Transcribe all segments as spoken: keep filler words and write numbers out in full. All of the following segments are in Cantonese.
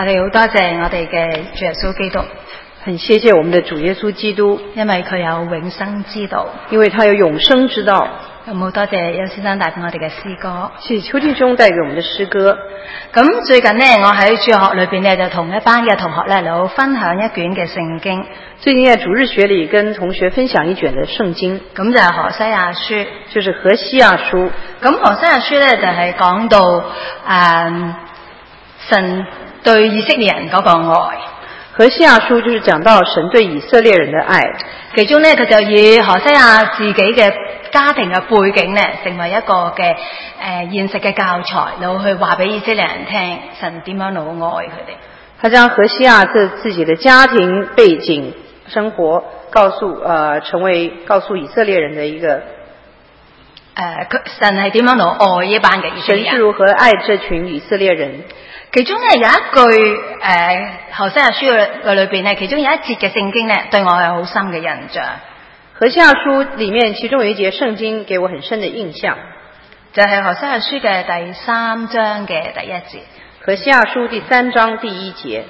我哋好多謝我哋嘅主耶穌基督， 很謝謝我們的主耶穌基督， 因為佢有永生之道， 因為他有永生之道。 咁好多謝邱先生帶俾我哋嘅詩歌， 謝謝邱弟兄帶給我們的詩歌。 咁最近呢，我喺主日學裏邊呢，就同一班嘅同學咧嚟分享一卷嘅聖經。 最近在主日學裏跟同學分享一卷嘅聖經， 咁就係何西亞書， 就是何西亞書。 咁何西亞書咧就係講到誒、嗯、神對以色列人嗰個愛。 何西亞書就是講到神對以色列人的愛， 其中呢，佢就以何西亞自己嘅家庭嘅背景呢，成為一個嘅誒、呃、現實嘅教材，然後去話俾以色列人聽神點樣老愛佢哋。 他將何西亞這自己的家庭背景生活告訴呃成為告訴以色列人的一個誒、 呃、神係點樣老愛呢班嘅以色列人， 神是如何愛這群以色列人。 其中呢，有一句誒何西亞書嘅裏邊呢，其中有一節嘅聖經呢，對我係好深嘅印象。 何西亞書裡面其中有一節聖經給我很深的印象， 就係何西亞書嘅第三章嘅第一節。 何西亞書第三章第一節。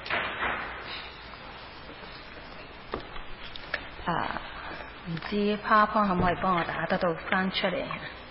啊，唔知 PowerPoint 可唔可以幫我打得到翻出嚟？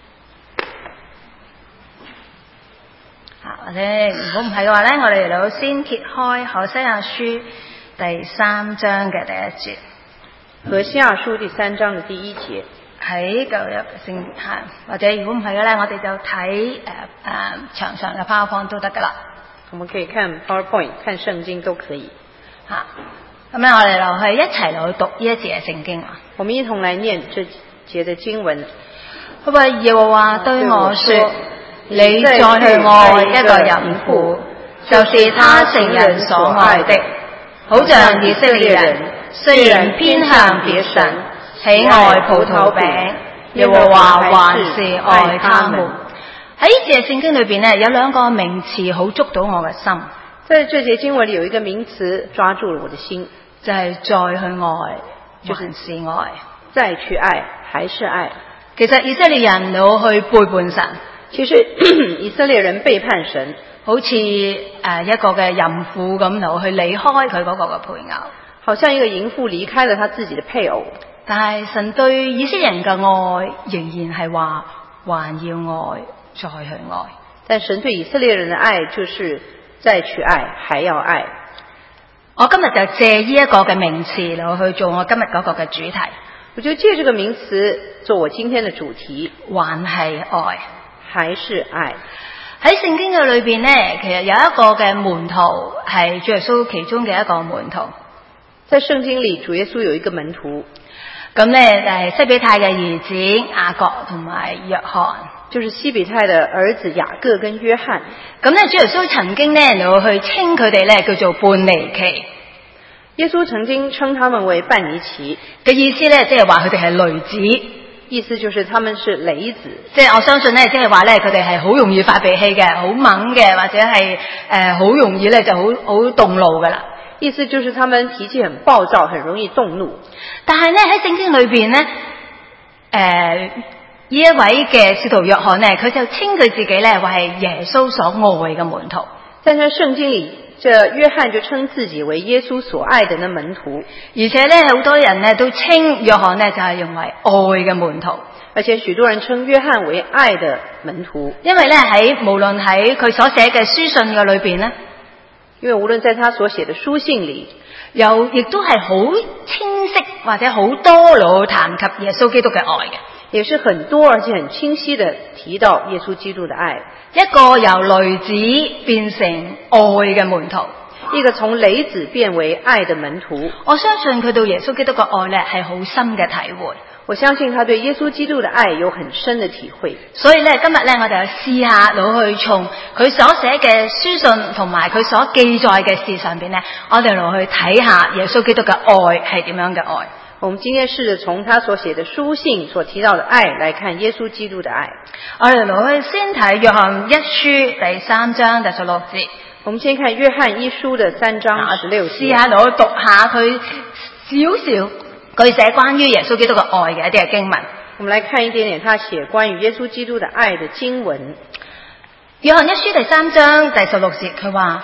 啊，或者如果唔係嘅話咧，我哋嚟到先揭開何西亞書第三章嘅第一節。 何西亞書第三章嘅第一節喺舊約聖經，或者如果唔係嘅咧，我哋就睇誒誒牆上嘅 PowerPoint 都得噶啦。 我們可以看 PowerPoint 看聖經都可以。 嚇，咁咧我哋落去一齊落去讀呢一節嘅聖經啊。 我們一同來念這節的經文。 佢話耶和華對我說：你再去愛一個淫婦，就是他成人所愛的，好像以色列人雖然偏向別神，喜愛葡萄餅，耶和華還是愛他們。喺呢節聖經裏邊呢，有兩個名詞好捉到我嘅心。 在這節經文裏有一個名詞抓住了我的心， 就係再去愛，還是愛， 再去愛，還是愛。 其實以色列人老去背叛神， 其實以色列人背叛神， 好似誒一個嘅淫婦咁，老去離開佢嗰個嘅配偶， 好像一個淫婦離開了他自己的配偶。 但係神對以色列人嘅愛仍然係話還要愛，再去愛。 但神對以色列人的愛就是再去愛，還要愛。 我今日就借呢一個嘅名詞嚟去做我今日嗰個嘅主題。 我就借這個名詞做我今天的主題， 還係愛， 還是愛。 喺聖經嘅裏邊呢，其實有一個嘅門徒係主耶穌其中嘅一個門徒。 在聖經裏，主耶穌有一個門徒， 咁呢就係西比泰嘅兒子雅各同埋約翰， 就是西比泰的兒子雅各跟約翰。 咁呢主耶穌曾經呢嚟去稱佢哋呢叫做半尼奇。 耶穌曾經稱他們為半尼奇嘅意思呢，即係話佢哋係雷子， 意思就是他們是雷子。 即係我相信呢，即係話呢，佢哋係好容易發脾氣嘅，好猛嘅，或者係誒好容易呢就好好動怒噶啦。 意思就是他們脾氣很暴躁，很容易動怒。 但係呢喺聖經裏邊呢，誒、呃、呢一位嘅使徒約翰呢，佢就稱佢自己呢話係耶穌所愛嘅門徒。 但在聖經裏，這約翰就稱自己為耶穌所愛的那門徒， 而且呢好多人呢都稱約翰呢就係用為愛嘅門徒， 而且許多人稱約翰為愛的門徒， 因為呢喺無論喺佢所寫嘅書信嘅裏邊呢， 因為無論在他所寫的書信裏， 有亦都係好清晰或者好多老談及耶穌基督嘅愛嘅， 也是很多而且很清晰的提到耶穌基督的愛。 一個由雷子變成愛嘅門徒， 一個從雷子變為愛的門徒。 我相信佢對耶穌基督嘅愛呢係好深嘅體會。 我相信他對耶穌基督的愛有很深的體會。 所以呢，今日呢，我哋試下攞去從佢所寫嘅書信同埋佢所記載嘅事上邊呢，我哋攞去睇下耶穌基督嘅愛係點樣嘅愛。 我們今天試着從他所寫的書信所提到的愛來看耶穌基督的愛。 我哋攞去先睇約翰一書第三章第十六節。 我們先看約翰一書的三章十六節。 試下攞去讀下佢少少佢寫關於耶穌基督嘅愛嘅一啲嘅經文。 我們來看一點點他寫關於耶穌基督的愛的經文。 約翰一書第三章第十六節，佢話：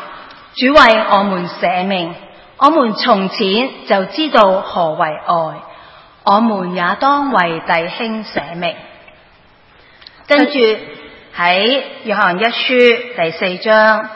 主為我們捨命，我們從前就知道何為愛，我們也當為弟兄捨命。跟住喺約翰一書第四章，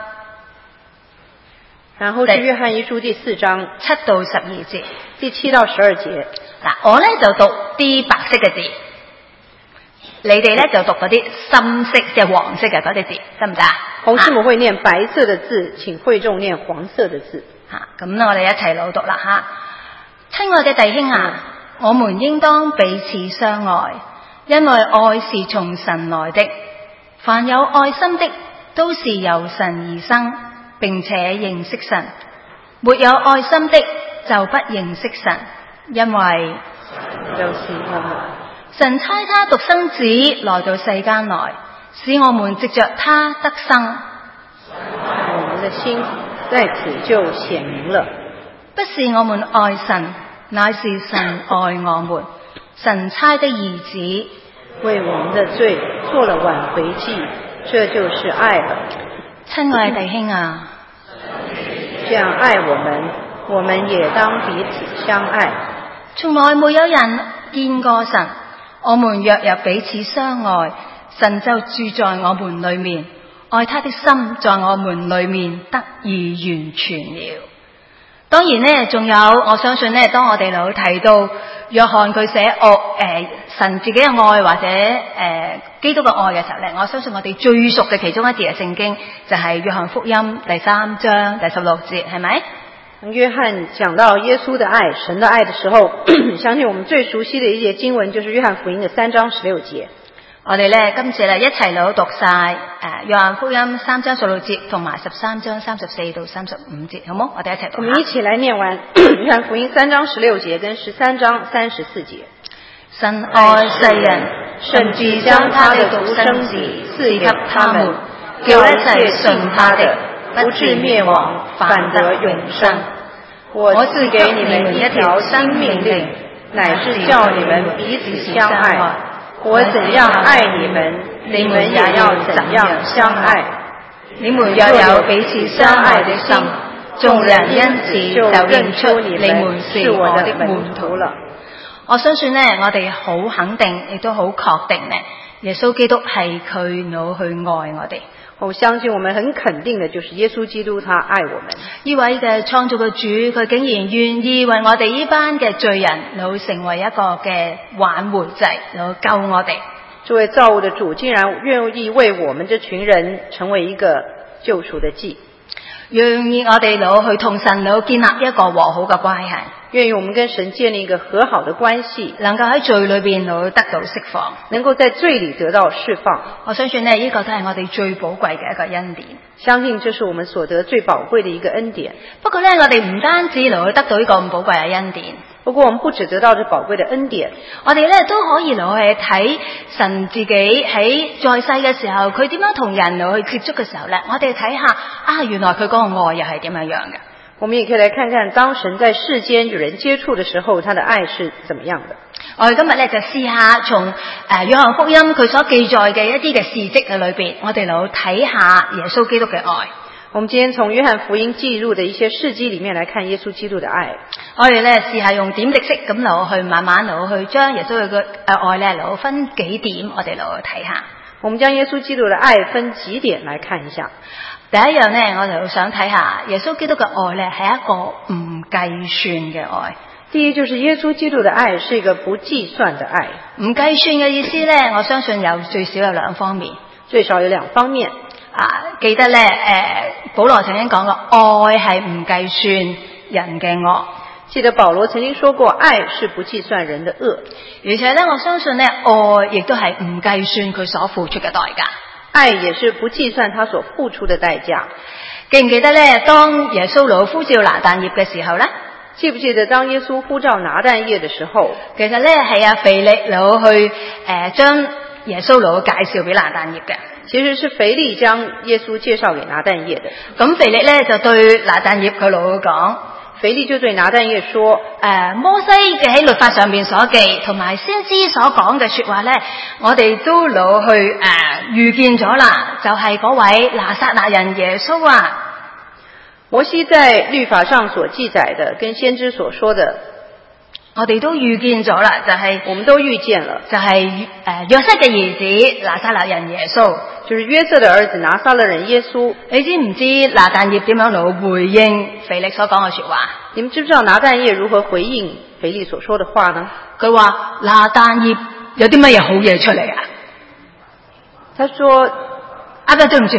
然後是約翰一書第四章七到十二節， 第七到十二節。 嗱，我咧就讀啲白色嘅字，你哋咧就讀嗰啲深色即係黃色嘅嗰啲字，得唔得啊？ 紅師母會念白色的字，請會眾念黃色的字。 吓，咁我哋一齊朗讀啦吓。親愛嘅弟兄啊，我們應當彼此相愛，因為愛是從神來的。凡有愛心的，都是由神而生，並且認識神。沒有愛心的，就不認識神，因為就是我們。 神差他獨生子來到世間來，使我們藉着他得生。 我們的心在此就顯明了， 不是我們愛神，乃是神愛我們。神差的兒子為我們的罪做了挽回祭，這就是愛了。 親愛的弟兄啊， 這樣愛我們，我們也當彼此相愛。 從來沒有人見過神，我們若有彼此相愛，神就住在我們裏面，愛他的心在我們裏面得以完全了。當然呢，仲有我相信呢，當我哋老提到約翰佢寫惡誒神自己嘅愛或者誒、呃、基督嘅愛嘅時候咧，我相信我哋最熟嘅其中一節嘅聖經就係約翰福音第三章第十六節，係咪？ 約翰講到耶穌的愛、神的愛的時候，相信我們最熟悉的一節經文就是約翰福音的三章十六節。 我哋咧今次咧一齊攞讀晒誒約翰福音三章十六節同埋十三章三十四到三十五節，好冇？我哋一齊讀。 我們一起來念完約翰福音三章十六節跟十三章三十四節。 神愛世人，甚至將他的獨生子賜給他們，叫一切信他的不至滅亡，反得永生。 我賜給你們一條新命令，乃是叫你們彼此相愛。我怎樣愛你們，你們也要怎樣相愛。 你們若有彼此相愛的心，眾人因此就認出你們是我的門徒了。我相信呢，我哋好肯定，亦都好確定呢，耶穌基督係佢攞去愛我哋。 我相信我們很肯定的就是耶穌基督他愛我們。 呢位嘅創造嘅主，佢竟然願意為我哋呢班嘅罪人，攞成為一個嘅挽回祭，攞救我哋。 這位造物的主竟然願意為我們這群人成為一個救贖的祭， 願意我哋攞去同神攞建立一個和好嘅關係， 願意我們跟神建立一個和好的關係， 能夠喺罪裏邊攞得到釋放， 能夠在罪裏得到釋放。 我相信呢，呢個都係我哋最寶貴嘅一個恩典。 相信這是我們所得最寶貴的一個恩典。 不過呢，我哋唔單止攞去得到呢個咁寶貴嘅恩典。 不過我們不只得到這寶貴的恩典， 我哋咧都可以攞去睇神自己喺在世嘅時候，佢點樣同人攞去接觸嘅時候咧，我哋睇下啊，原來佢嗰個愛又係點樣樣嘅。 我們也可以來看看當神在世間與人接觸的時候，他的愛是怎麼樣的。 我哋今日咧就試下從誒約翰福音佢所記載嘅一啲嘅事蹟嘅裏邊，我哋嚟睇下耶穌基督嘅愛。 我們今天從約翰福音記錄的一些事蹟裏面來看耶穌基督的愛。 我哋咧試下用點滴式咁攞去慢慢攞去將耶穌嘅誒愛咧攞分幾點，我哋攞去睇下。 我們將耶穌基督的愛分幾點來看一下。 第一樣呢，我就想睇下耶穌基督嘅愛咧係一個唔計算嘅愛。 第一就是耶穌基督的愛是一個不計算的愛。 唔計算嘅意思咧，我相信有最少有兩方面， 最少有兩方面。 啊，記得咧，誒、呃，保羅曾經講過，愛係唔計算人嘅惡。 記得保羅曾經說過，愛是不計算人的惡。 而且咧，我相信咧，愛亦都係唔計算佢所付出嘅代價。 愛也是不計算他所付出的代價。 記唔記得咧？當耶穌攞呼召拿但業嘅時候咧， 記不記得當耶穌呼召拿但業嘅時候， 其實咧係阿腓力攞去誒將耶穌攞介紹俾拿但業嘅。 其實是腓力將耶穌介紹給拿但業的。 咁腓力咧就對拿但業佢攞講， 腓力就對拿但業說：誒、 呃，摩西嘅喺律法上面所記，同埋先知所講嘅說話咧，我哋都攞去誒預見咗啦，就係、是、嗰位拿撒勒人耶穌啊。 摩西在律法上所記載的，跟先知所說的， 我哋都預見咗啦，就係、是、 我們都預見了， 就係、是、誒、呃、約瑟嘅兒子拿撒勒人耶穌， 就是約瑟的兒子拿撒勒人耶穌。 你知唔知拿但業點樣嚟回應腓力所講嘅說話？ 你們知不知道拿但業如何回應腓力所說的話呢？ 佢話拿但業有啲乜嘢好嘢出嚟啊？ 他說啊，對唔住，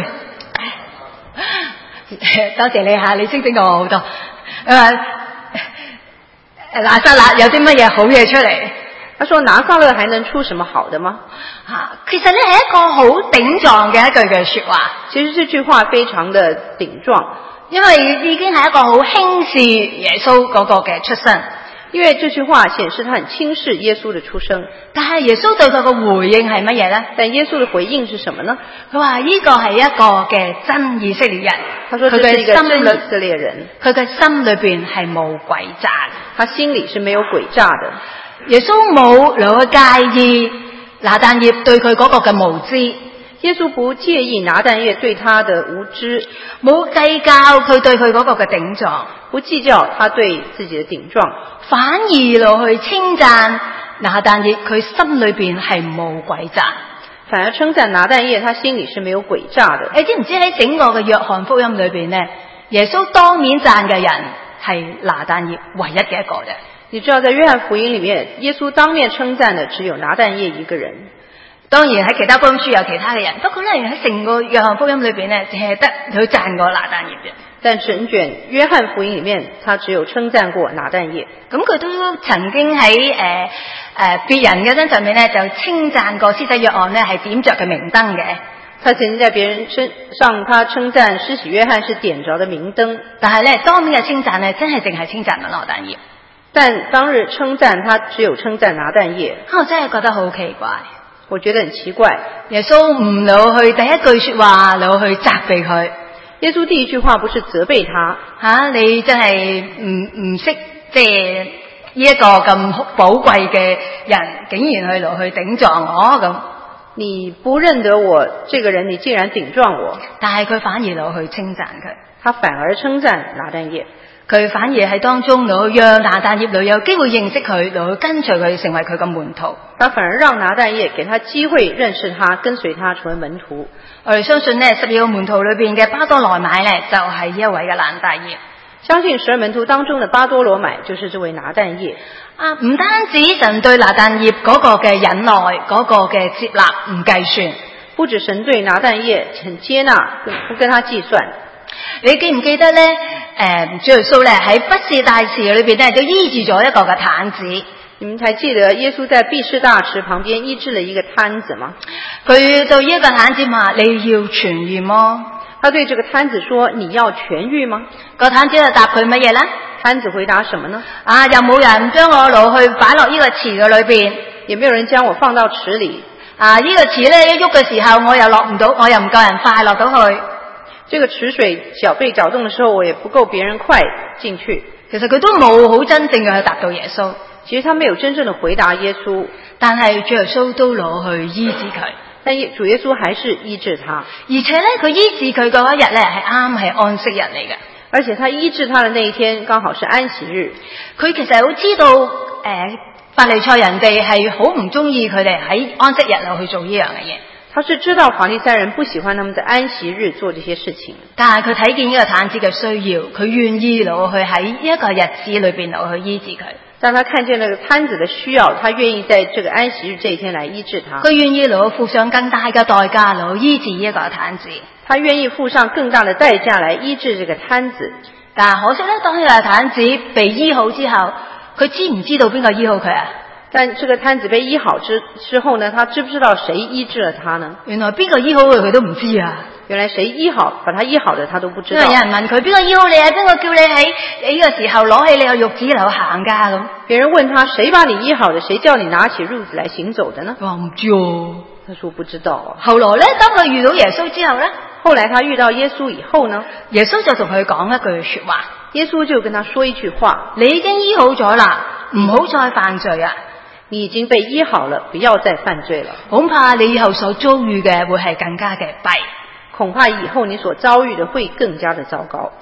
多謝你吓，你清醒過我好多。佢話拿撒勒有啲乜嘢好嘢出嚟？ 他說拿撒勒還能出什麼好的嗎？ 啊，其實呢係一個好頂撞嘅一句嘅說話。 其實這句話非常的頂撞， 因為已經係一個好輕視耶穌嗰個嘅出生。 因為這句話顯示他很輕視耶穌的出生。 但係耶穌對佢嘅回應係乜嘢呢？ 但耶穌的回應是什麼呢？ 佢話呢個係一個嘅真以色列人。 他說這是一個真以色列人， 佢嘅心裏邊係冇詭詐， 他心裏是沒有詭詐的。 耶穌冇兩個介意拿但業對佢嗰個嘅無知， 耶穌不介意拿但業對他的無知， 冇計較佢對佢嗰個嘅頂撞， 不計較他對自己的頂撞， 反而落去稱讚拿但業，佢心裏邊係冇詭詐， 反而稱讚拿但業，他心裏是沒有詭詐的。 你知唔知喺整個嘅約翰福音裏邊呢，耶穌當面讚嘅人係拿但業唯一嘅一個啫。 你知道在約翰福音裏面，耶穌當面稱讚的只有拿但業一個人。 當然喺其他福音書有其他嘅人，不過咧喺成個約翰福音裏邊咧，淨係得佢讚過拿但業嘅。 但整卷約翰福音裏面，他只有稱讚過拿但業。 咁佢都曾經喺誒誒別人嘅身上面咧，就稱讚過施洗約翰咧係點着嘅明燈嘅。 他曾經在別人身上，他稱讚施洗約翰是點着的明燈。 但係咧當面嘅稱讚咧，真係淨係稱讚拿但業。 但當日稱讚他只有稱讚拿但業。 我真係覺得好奇怪， 我覺得很奇怪。 耶穌唔攞去第一句說話攞去責備佢。 耶穌第一句話不是責備他， 吓、啊、你真係唔唔識即係呢一個咁寶貴嘅人，竟然去攞去頂撞我咁。 你不認得我這個人，你竟然頂撞我。 但係佢反而攞去稱讚佢， 他反而稱讚拿但業。 佢反而喺當中攞去讓拿但業女有機會認識佢，攞去跟隨佢成為佢嘅門徒。 他反而讓拿但業給他機會認識他，跟隨他成為門徒。 我哋相信呢十二個門徒裏邊嘅巴多羅買呢，就係呢一位嘅拿但業。 相信十二門徒當中的巴多羅買就是這位拿但業。 啊，唔單止神對拿但業嗰個嘅忍耐，嗰個嘅接納唔計算， 不止神對拿但業很接納，不跟他計算。 你記唔記得呢？誒、呃，主耶穌咧喺畢士大池裏邊咧，就醫治咗一個嘅癱子。 你們還記得耶穌在畢士大池旁邊醫治了一個癱子嗎？ 佢對一個癱子話：你要痊癒麼？ 他對這個癱子說：你要痊癒嗎？ 個癱子就答佢乜嘢呢？ 癱子回答什麼呢？ 啊，又冇人將我攞去擺落呢個池嘅裏邊， 也沒有人將我放到池裏。 啊，呢、這個池咧一喐嘅時候，我又落唔到，我又唔夠人快落到去。 這個池水腳被攪動的時候，我也不夠別人快進去。 其實佢都冇好真正嘅去答到耶穌。 其實他沒有真正的回答耶穌， 但係主耶穌都攞去醫治佢。 但主耶穌還是醫治他， 而且咧佢醫治佢嗰一日咧係啱係安息日嚟嘅。 而且他醫治他的那一天剛好是安息日。 佢其實好知道誒、呃、法利賽人哋係好唔中意佢哋喺安息日度去做呢樣嘅嘢。 他是知道法利賽人不喜歡他們在安息日做這些事情， 但係佢睇見呢個癱子嘅需要，佢願意攞去喺呢一個日子裏邊攞去醫治佢。 當他看見那個癱子的需要，他願意在這個安息日這一天來醫治他。 佢願意攞去付上更大嘅代價攞醫治呢一個癱子。 他願意付上更大的代價來醫治這個癱子。 但係可惜咧，當呢個癱子被醫好之後，佢知唔知道邊個醫好佢啊？ 但這個癱子被醫好之之後呢，他知不知道誰醫治了他呢？ 原來邊個醫好佢，佢都唔知啊！ 原來誰醫好把他醫好的，他都不知道。 因為有人問佢邊個醫好你啊？邊個叫你喺呢個時候攞起你個褥子嚟行噶咁？ 別人問他誰把你醫好的？誰叫你拿起褥子來行走的呢？ 佢話唔知哦。 他說不知道啊。 後來咧，當佢遇到耶穌之後咧， 後來他遇到耶穌以後呢， 耶穌就同佢講一句說話。 耶穌就跟他說一句話： 你已經醫好咗啦，唔好再犯罪啊！ 你已經被醫好了，不要再犯罪了。 恐怕你以後所遭遇嘅會係更加嘅弊， 恐怕以後你所遭遇的會更加的糟糕。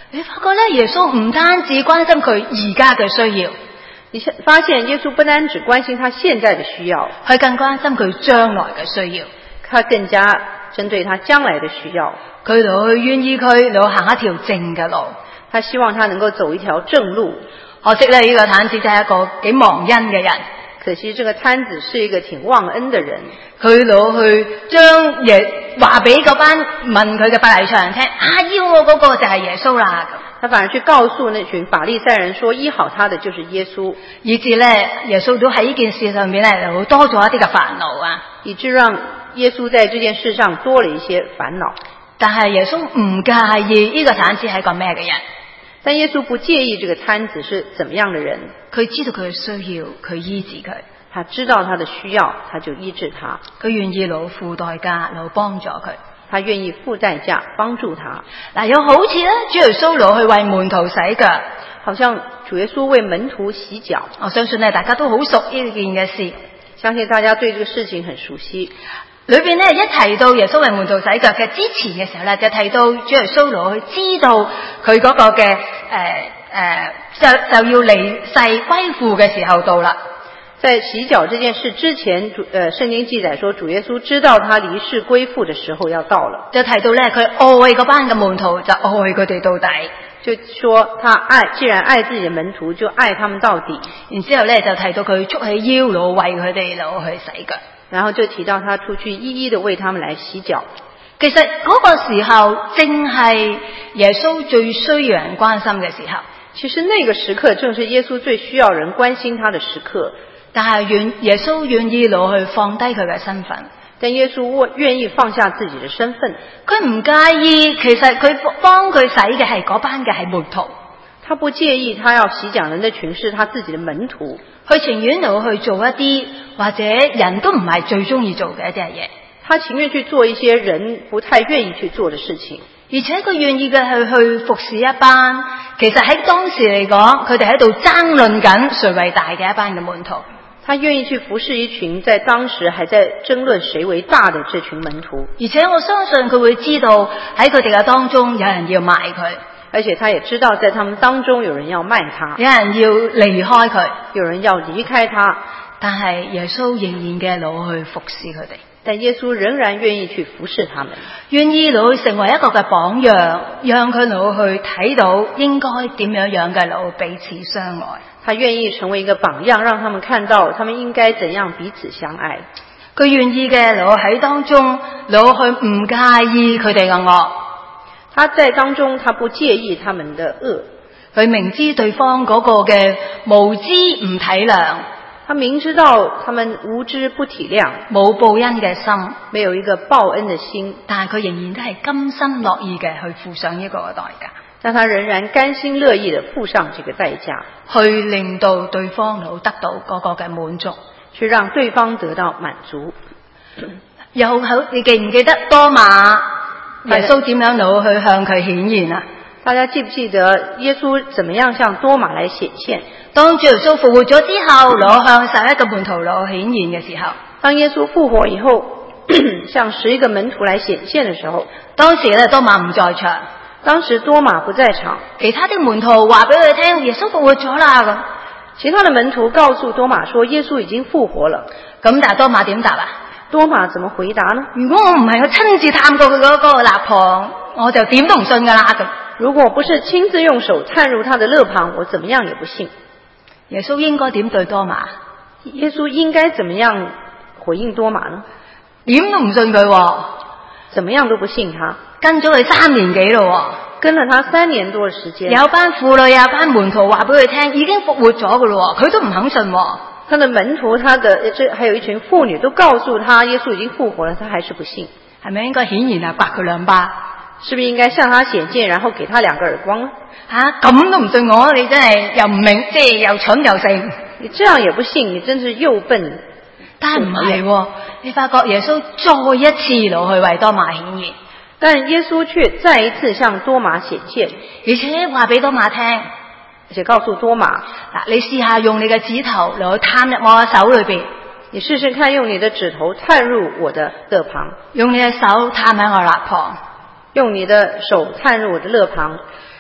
你發覺咧，耶穌唔單止關心佢而家嘅需要， 你發現耶穌不單只關心他現在的需要， 佢更關心佢將來嘅需要。 他更加針對他將來的需要， 佢攞去願意佢攞行一條正嘅路， 他希望他能夠走一條正路。 可惜咧，呢個癱子就係一個幾忘恩嘅人。 可惜這個癱子是一個挺忘恩的人， 佢攞去將耶話俾嗰班問佢嘅法利賽人聽，啊，醫我嗰個就係耶穌啦。 他反而去告訴那群法利賽人說，醫好他的就是耶穌， 以致咧耶穌都喺呢件事上面咧就多咗一啲嘅煩惱啊， 以致讓耶穌在這件事上多了一些煩惱。 但係耶穌唔介意呢個癱子係個咩嘅人， 但耶穌不介意這個癱子是怎麼樣的人， 佢知道佢嘅需要，佢醫治佢。 他知道他的需要，他就醫治他。 佢願意攞付代價攞幫助佢， 他願意付代價幫助他。 嗱，又好似咧，主耶穌攞去為門徒洗腳， 好像主耶穌為門徒洗腳。 我相信咧，大家都好熟呢件嘅事， 相信大家對這個事情很熟悉。 裏邊咧一提到耶穌為門徒洗腳嘅之前嘅時候咧，就提到主耶穌攞去知道佢嗰個嘅誒誒，就就要離世歸父嘅時候到啦。 在洗腳這件事之前，主呃聖經記載說，主耶穌知道他離世歸父的時候要到了， 就提到咧佢愛嗰班嘅門徒，就愛佢哋到底。 就說他愛，既然愛自己的門徒，就愛他們到底。 然之後咧就提到佢束起腰攞為佢哋攞去洗腳， 然後就提到他出去一一的為他們來洗腳。 其實嗰個時候正係耶穌最需要人關心嘅時候。 其實那個時刻正是耶穌最需要人關心他的時刻。 但係願耶穌願意攞去放低佢嘅身份， 但耶穌願意放下自己的身份， 佢唔介意，其實佢幫佢洗嘅係嗰班嘅係門徒， 他不介意他要洗腳人的群是他自己的門徒， 佢情願攞去做一啲或者人都唔係最中意做嘅一啲嘢， 他情願去做一些人不太願意去做的事情， 而且佢願意嘅係去服侍一班，其實喺當時嚟講，佢哋喺度爭論緊誰為大嘅一班嘅門徒。 他願意去服侍一群在當時還在爭論誰為大的這群門徒， 而且我相信佢會知道喺佢哋嘅當中有人要賣佢， 而且他也知道在他們當中有人要賣他， 有人要離開佢， 有人要離開他， 但係耶穌仍然嘅攞去服侍佢哋， 但耶穌仍然願意去服侍他們， 願意攞去成為一個嘅榜樣，讓佢攞去睇到應該點樣樣嘅攞彼此相愛。 他願意成為一個榜樣，讓他們看到他們應該怎樣彼此相愛。 佢願意嘅攞喺當中攞去唔介意佢哋嘅惡， 他在當中他不介意他們的惡， 佢明知對方嗰個嘅無知唔體諒， 他明知道他們無知不體諒， 冇報恩嘅心， 沒有一個報恩的心， 但係佢仍然都係甘心樂意嘅去付上呢個代價。 但他仍然甘心樂意地付上這個代價， 去令到對方能得到嗰個嘅滿足， 去讓對方得到滿足。 又好，你記唔記得多馬耶穌點樣攞去向佢顯現啊？ 大家記不記得耶穌怎麼樣向多馬來顯現？ 當主耶穌復活咗之後，攞向十一個門徒攞顯現嘅時候， 當耶穌復活以後，向十一個門徒來顯現的時候， 當時咧多馬唔在場。 當時多馬不在場， 其他的門徒話俾佢聽耶穌復活咗啦咁， 其他的門徒告訴多馬說耶穌已經復活了。 咁但係多馬點答啊？ 多馬怎麼回答呢？ 如果我唔係我親自探過佢嗰個肋旁，我就點都唔信噶啦咁。 如果我不是親自用手探入他的肋旁，我怎麼樣也不信。 耶穌應該點對多馬？ 耶穌應該怎麼樣回應多馬呢？ 點都唔信佢， 怎麼樣都不信他。 跟咗佢三年幾咯， 跟了他三年多嘅時間。 有班婦女有班門徒話俾佢聽已經復活咗噶咯，佢都唔肯信。 他的門徒，他的這還有一群婦女都告訴他耶穌已經復活了，他還是不信。 係咪應該顯然啊，白佢兩巴？ 是不是應該向他顯現，然後給他兩個耳光呢？ 吓，咁都唔信我，你真係又唔明，即係又蠢又剩。 你這樣也不信，你真是又笨。 但係唔係，你發覺耶穌再一次攞去為多馬顯現。 但耶穌卻再一次向多馬顯現， 而且話俾多馬聽， 而且告訴多馬， 嗱，你試下用你嘅指頭嚟探入我嘅手裏邊， 你試試看用你的指頭探入我的肋旁， 用你嘅手探喺我肋旁， 用你的手探入我的肋旁。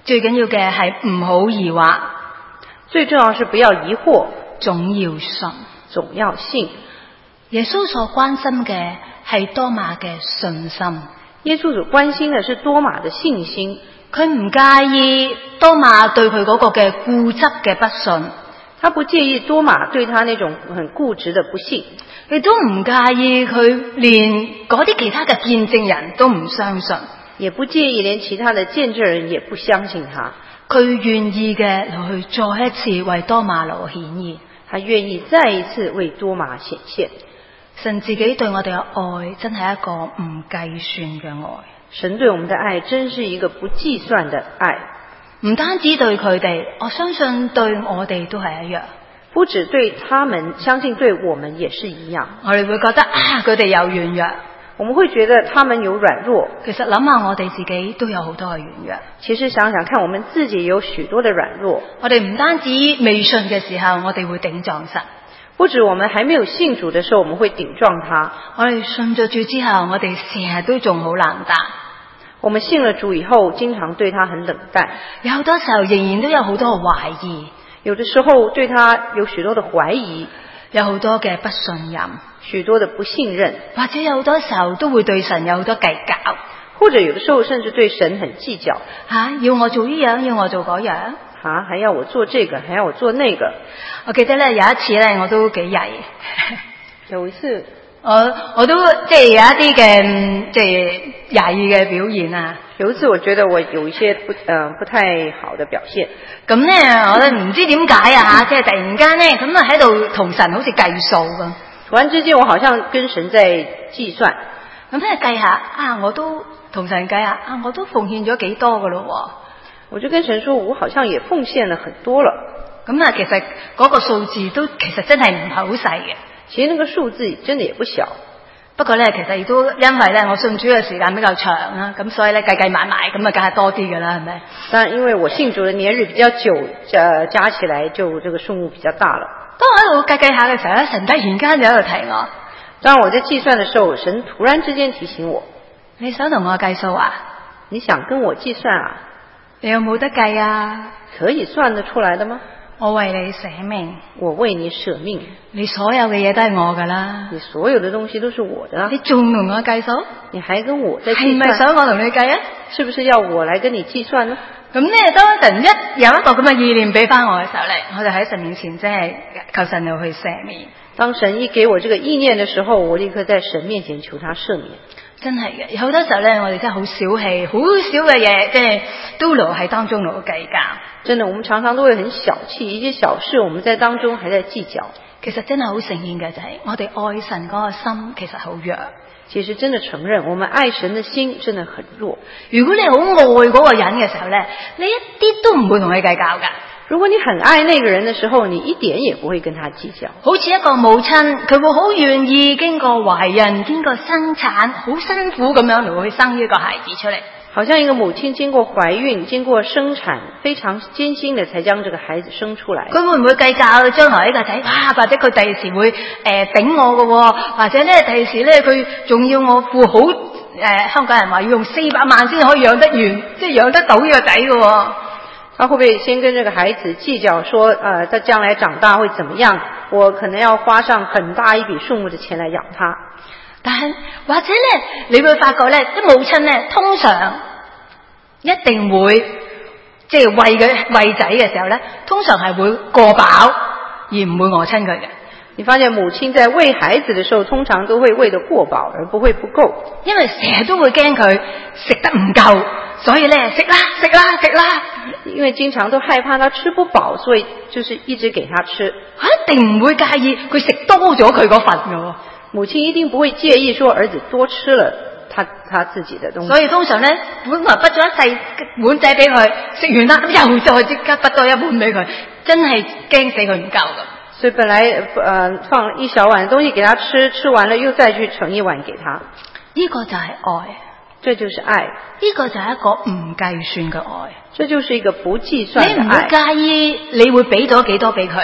最緊要嘅係唔好疑惑， 最重要是不要疑惑， 總要信， 總要信。 耶穌所關心嘅係多馬嘅信心， 耶穌所關心嘅是多馬嘅信心， 佢唔介意多馬對佢嗰個嘅固執嘅不信， 他不介意多馬對他那種很固執的不信， 亦都唔介意佢連嗰啲其他嘅見證人都唔相信， 也不介意連其他的見證人也不相信他。 佢願意嘅去再一次為多馬路顯現， 他願意再一次為多馬顯現。 神自己對我哋嘅愛真係一個唔計算嘅愛， 神對我們的愛真是一個不計算的愛， 唔單止對佢哋，我相信對我哋都係一樣。 不止對他們，相信對我們也是一樣。 我哋會覺得啊，佢哋有軟弱， 我們會覺得他們有軟弱。 其實諗下我哋自己都有好多嘅軟弱。 其實想想看，我們自己有許多的軟弱。 我哋唔單止未信嘅時候，我哋會頂撞神。 不止我們還沒有信主的時候，我們會頂撞他。 我哋信咗主之後，我哋成日都仲好冷淡。 我們信了主以後，經常對他很冷淡。 有好多時候仍然都有好多嘅懷疑， 有的時候對他有許多的懷疑， 有好多嘅不信任， 許多的不信任， 或者有好多時候都會對神有好多計較， 或者有的時候甚至對神很計較。 吓，要我做呢樣，要我做嗰樣。 啊，還要我做這個，還要我做那個。 我記得咧有一次咧，我都幾曳。 有一次， 我我都即係有一啲嘅即係曳嘅表現啊。 有一次，我覺得我有一些不呃不太好的表現。 咁咧，我都唔知點解啊，即係突然間咧，咁啊喺度同神好似計數咁。 突然之間，我好像跟神在計算。 咁咧計下啊，我都同神計下啊，我都奉獻咗幾多噶咯。 我就跟神說，我好像也奉獻了很多了。 咁啊，其實嗰個數字都其實真係唔係好細嘅。 其實那個數字真的也不小。 不過咧，其實亦都因為咧，我信主嘅時間比較長啦，咁所以咧計計埋埋，咁啊梗係多啲噶啦，係咪？ 但因為我信主嘅年日比較久，呃，加起來就這個數目比較大了。 當我喺度計計下嘅時候咧，神突然間就喺度提我。 當我在計算嘅時候，神突然之間提醒我： 你想同我計數啊？ 你想跟我計算啊？ 你有冇得計啊？ 可以算得出來的嗎？ 我為你捨命， 我為你捨命， 你所有嘅嘢都係我噶啦， 你所有的東西都是我的， 你仲同我計數？ 你還跟我在計算？ 係咪想我同你計啊？ 是不是要我來跟你計算呢？ 咁咧，當神一有一個咁嘅意念俾翻我嘅時候咧，我就喺神面前即係求神又去赦免。當神一給我這個意念的時候，我立刻在神面前求他赦免。 真係嘅，有好多時候咧，我哋真係好小氣，好少嘅嘢，即係都留喺當中攞計較。 真的，我們常常都會很小氣，一些小事我們在當中還在計較。 其實真係好承認嘅就係、是，我哋愛神嗰個心其實好弱。 其實真的承認，我們愛神的心真的很弱。 如果你好愛嗰個人嘅時候咧，你一啲都唔會同佢計較噶。 如果你很愛那個人的時候，你一點也不會跟他計較。 好似一個母親，佢會好願意經過懷孕、經過生產，好辛苦咁樣嚟去生呢個孩子出嚟。 好像一個母親經過懷孕、經過生產，非常艱辛的才將這個孩子生出來。 佢會唔會計較將來呢個仔，哇，或者佢第時會誒頂、呃、我嘅，或者咧第時咧佢仲要我付好誒、呃，香港人話要用四百萬先可以養得完，即係養得到呢個仔嘅。 他會不會先跟這個孩子計較說，呃，他將來長大會怎麼樣？我可能要花上很大一筆數目的錢來養他。 但係或者咧，你會發覺咧，啲母親咧，通常一定會即係餵佢餵仔嘅時候咧，通常係會過飽而唔會餓親佢嘅。 你發現母親在餵孩子的時候，通常都會餵得過飽，而不會不夠，因為成日都會驚佢食得唔夠，所以咧食啦食啦食啦， 因為經常都害怕他吃不飽，所以就是一直給他吃。 一定唔會介意佢食多咗佢嗰份嘅。 母親一定不會介意說兒子多吃了他他自己的東西。 所以通常咧，本來畢咗一細碗仔俾佢，食完啦咁又再即刻畢多一碗俾佢，真係驚死佢唔夠咁。 所以本來呃放一小碗的東西給他吃，吃完了又再去盛一碗給他。 呢個就係愛， 這就是愛。 呢個就係一個唔計算嘅愛， 這就是一個不計算的愛。 你唔會介意你會俾咗幾多俾佢，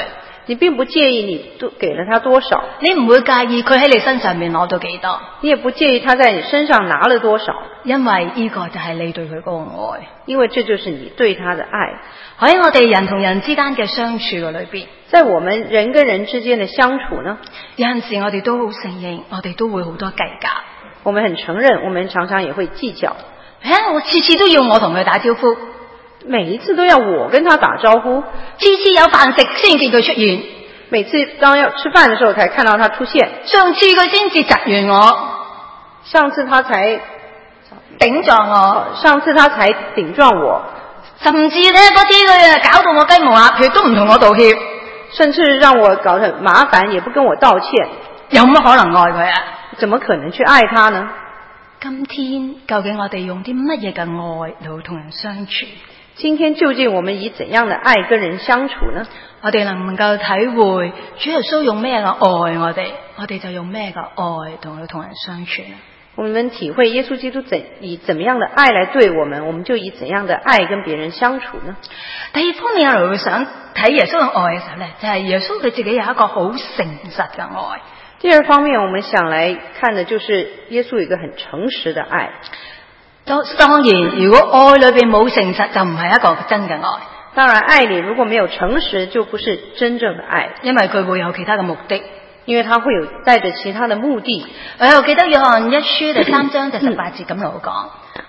你並不介意你都給了他多少， 你唔會介意佢喺你身上面攞到幾多， 你也不介意他在你身上拿了多少， 因為呢個就係你對佢嗰個愛， 因為這就是你對他的愛。 喺我哋人同人之間嘅相處嘅裏邊， 在我們人跟人之間的相處呢， 有陣時我哋都好承認，我哋都會好多計較。 我們很承認，我們常常也會計較。 誒，我次次都要我同佢打招呼， 每一次都要我跟他打招呼， 次次有飯食先見佢出現， 每次當要吃飯的時候才看到他出現。 上次佢先至窒完我， 上次他才頂撞我， 上次他才頂撞我， 甚至咧嗰啲佢搞到我雞毛鴨血都唔同我道歉， 甚至讓我搞得很麻煩，也不跟我道歉。 有乜可能愛佢啊？ 怎麼可能去愛他呢？ 今天究竟我哋用啲乜嘢嘅愛嚟同人相處？ 今天究竟我們以怎樣的愛跟人相處呢？ 我哋能唔能夠體會主耶穌用咩嘅愛我哋，我哋就用咩嘅愛同佢同人相處呢？ 我們體會耶穌基督怎以怎麼樣的愛來對我們，我們就以怎樣的愛跟別人相處呢？ 第二方面我哋會想睇耶穌嘅愛嘅時候咧，就係、是、耶穌佢自己有一個好誠實嘅愛。 第二方面我們想來看的就是耶穌有一個很誠實的愛。當然如果愛裏邊冇誠實就唔係一個真嘅愛。當然愛裏如果沒有誠實就不是真正的愛， 因為佢會有其他嘅目的， 因為他會有帶着其他的目的。 我又記得約翰一書第三章第十八節咁嚟講，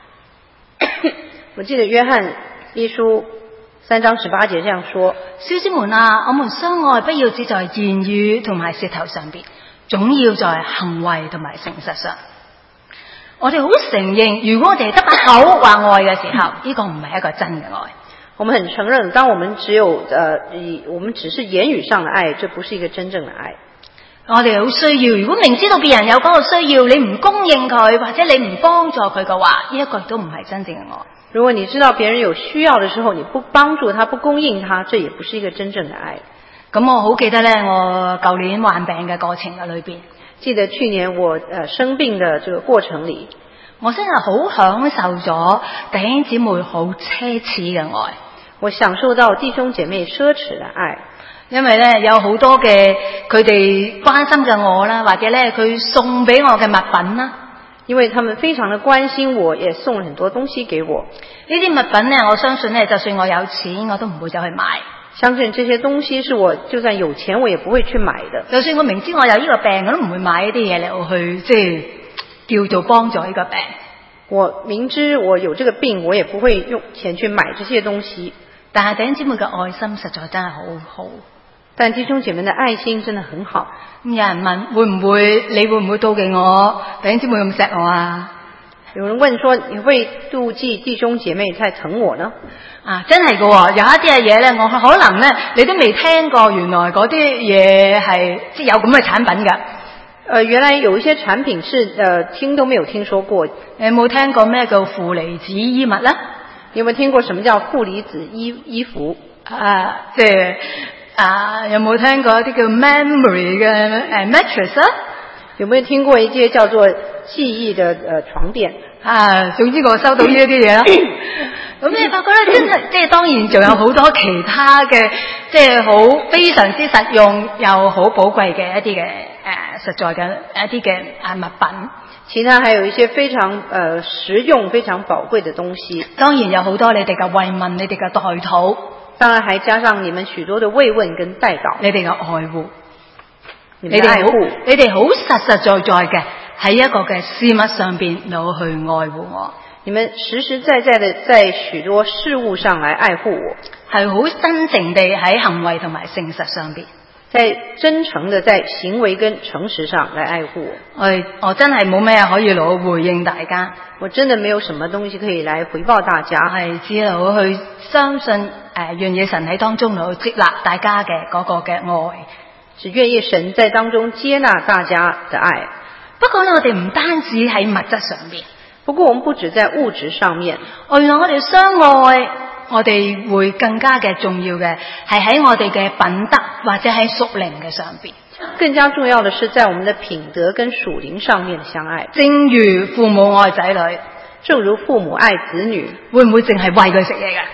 我記得約翰一書三章十八節這樣說： 小子們啊，我們相愛不要只在言語同埋舌頭上邊，總要在行為同埋誠實上。我哋好承認，如果我哋得把口話愛嘅時候，呢、這個唔係一個真嘅愛。 我們很承認，當我們只有呃，我們只是言語上的愛，這不是一個真正的愛。 我哋好需要，如果明知道別人有嗰個需要，你唔供應佢，或者你唔幫助佢嘅話，呢、這、一個都唔係真正嘅愛。 如果你知道別人有需要的時候，你不幫助他，不供應他，這也不是一個真正的愛。 咁我好記得咧，我舊年患病嘅過程嘅裏邊， 記得去年我呃生病的這個過程裏， 我真係好享受咗弟兄姊妹好奢侈嘅愛。 我享受到弟兄姐妹奢侈的愛， 因為咧有好多嘅佢哋關心嘅我啦，或者咧佢送俾我嘅物品啦， 因為他們非常的關心我，也送了很多東西給我。 呢啲物品咧，我相信咧，就算我有錢，我都唔會走去買。 相信這些東西是我就算有錢，我也不會去買的。 就算我明知我有呢個病，我都唔會買呢啲嘢嚟去即係叫做幫助呢個病。 我明知我有這個病，我也不會用錢去買這些東西。 但係弟兄姊妹嘅愛心實在真係好好， 但弟兄姐妹嘅愛心真的很好。 咁有人問會唔會你會唔會妒忌我弟兄姊妹咁錫我啊？ 有人問說你會妒忌弟兄姐妹太疼我呢？ 啊，真係㗎，有一啲嘅嘢咧，我可能咧你都未聽過，原來嗰啲嘢係即係有咁嘅產品㗎。 呃，原來有一些產品是呃聽都沒有聽說過。 你有冇聽過咩叫負離子衣物咧？ 你有冇聽過什麼叫負離子衣衣服？ 啊，即係啊，有冇聽過一啲叫 memory 嘅誒 mattress 啊？ 有冇聽過一啲叫做記憶嘅誒床墊？ 啊，總之我收到呢一啲嘢啦。咁你發覺咧，真係即係當然仲有好多其他嘅，即係好非常之實用又好寶貴嘅一啲嘅誒實在嘅一啲嘅啊物品。 其他還有一些非常呃實用、非常寶貴的東西。 當然有好多你哋嘅慰問，你哋嘅代禱， 當然還加上你們許多的慰問跟代禱， 你哋嘅愛護， 你哋愛護， 你哋好實實在在嘅喺一個嘅事物上邊攞去愛護我。 你們實實在在的在許多事物上來愛護我， 係好真誠地喺行為同埋誠實上邊。 在真誠的在行為跟誠實上來愛護我。 我我真係冇咩可以攞回應大家， 我真的沒有什麼東西可以來回報大家， 係只攞去相信誒，願意神喺當中攞去接納大家嘅嗰個嘅愛， 只願意神在當中接納大家的愛。 不過咧，我哋唔單止喺物質上邊， 不過我們不止在物質上面， 原來我哋相愛。我哋會更加嘅重要嘅係喺我哋嘅品德或者喺屬靈嘅上邊， 更加重要的是在我們的品德跟屬靈上面的相愛。 正如父母愛仔女， 正如父母愛子女， 會唔會淨係餵佢食嘢㗎？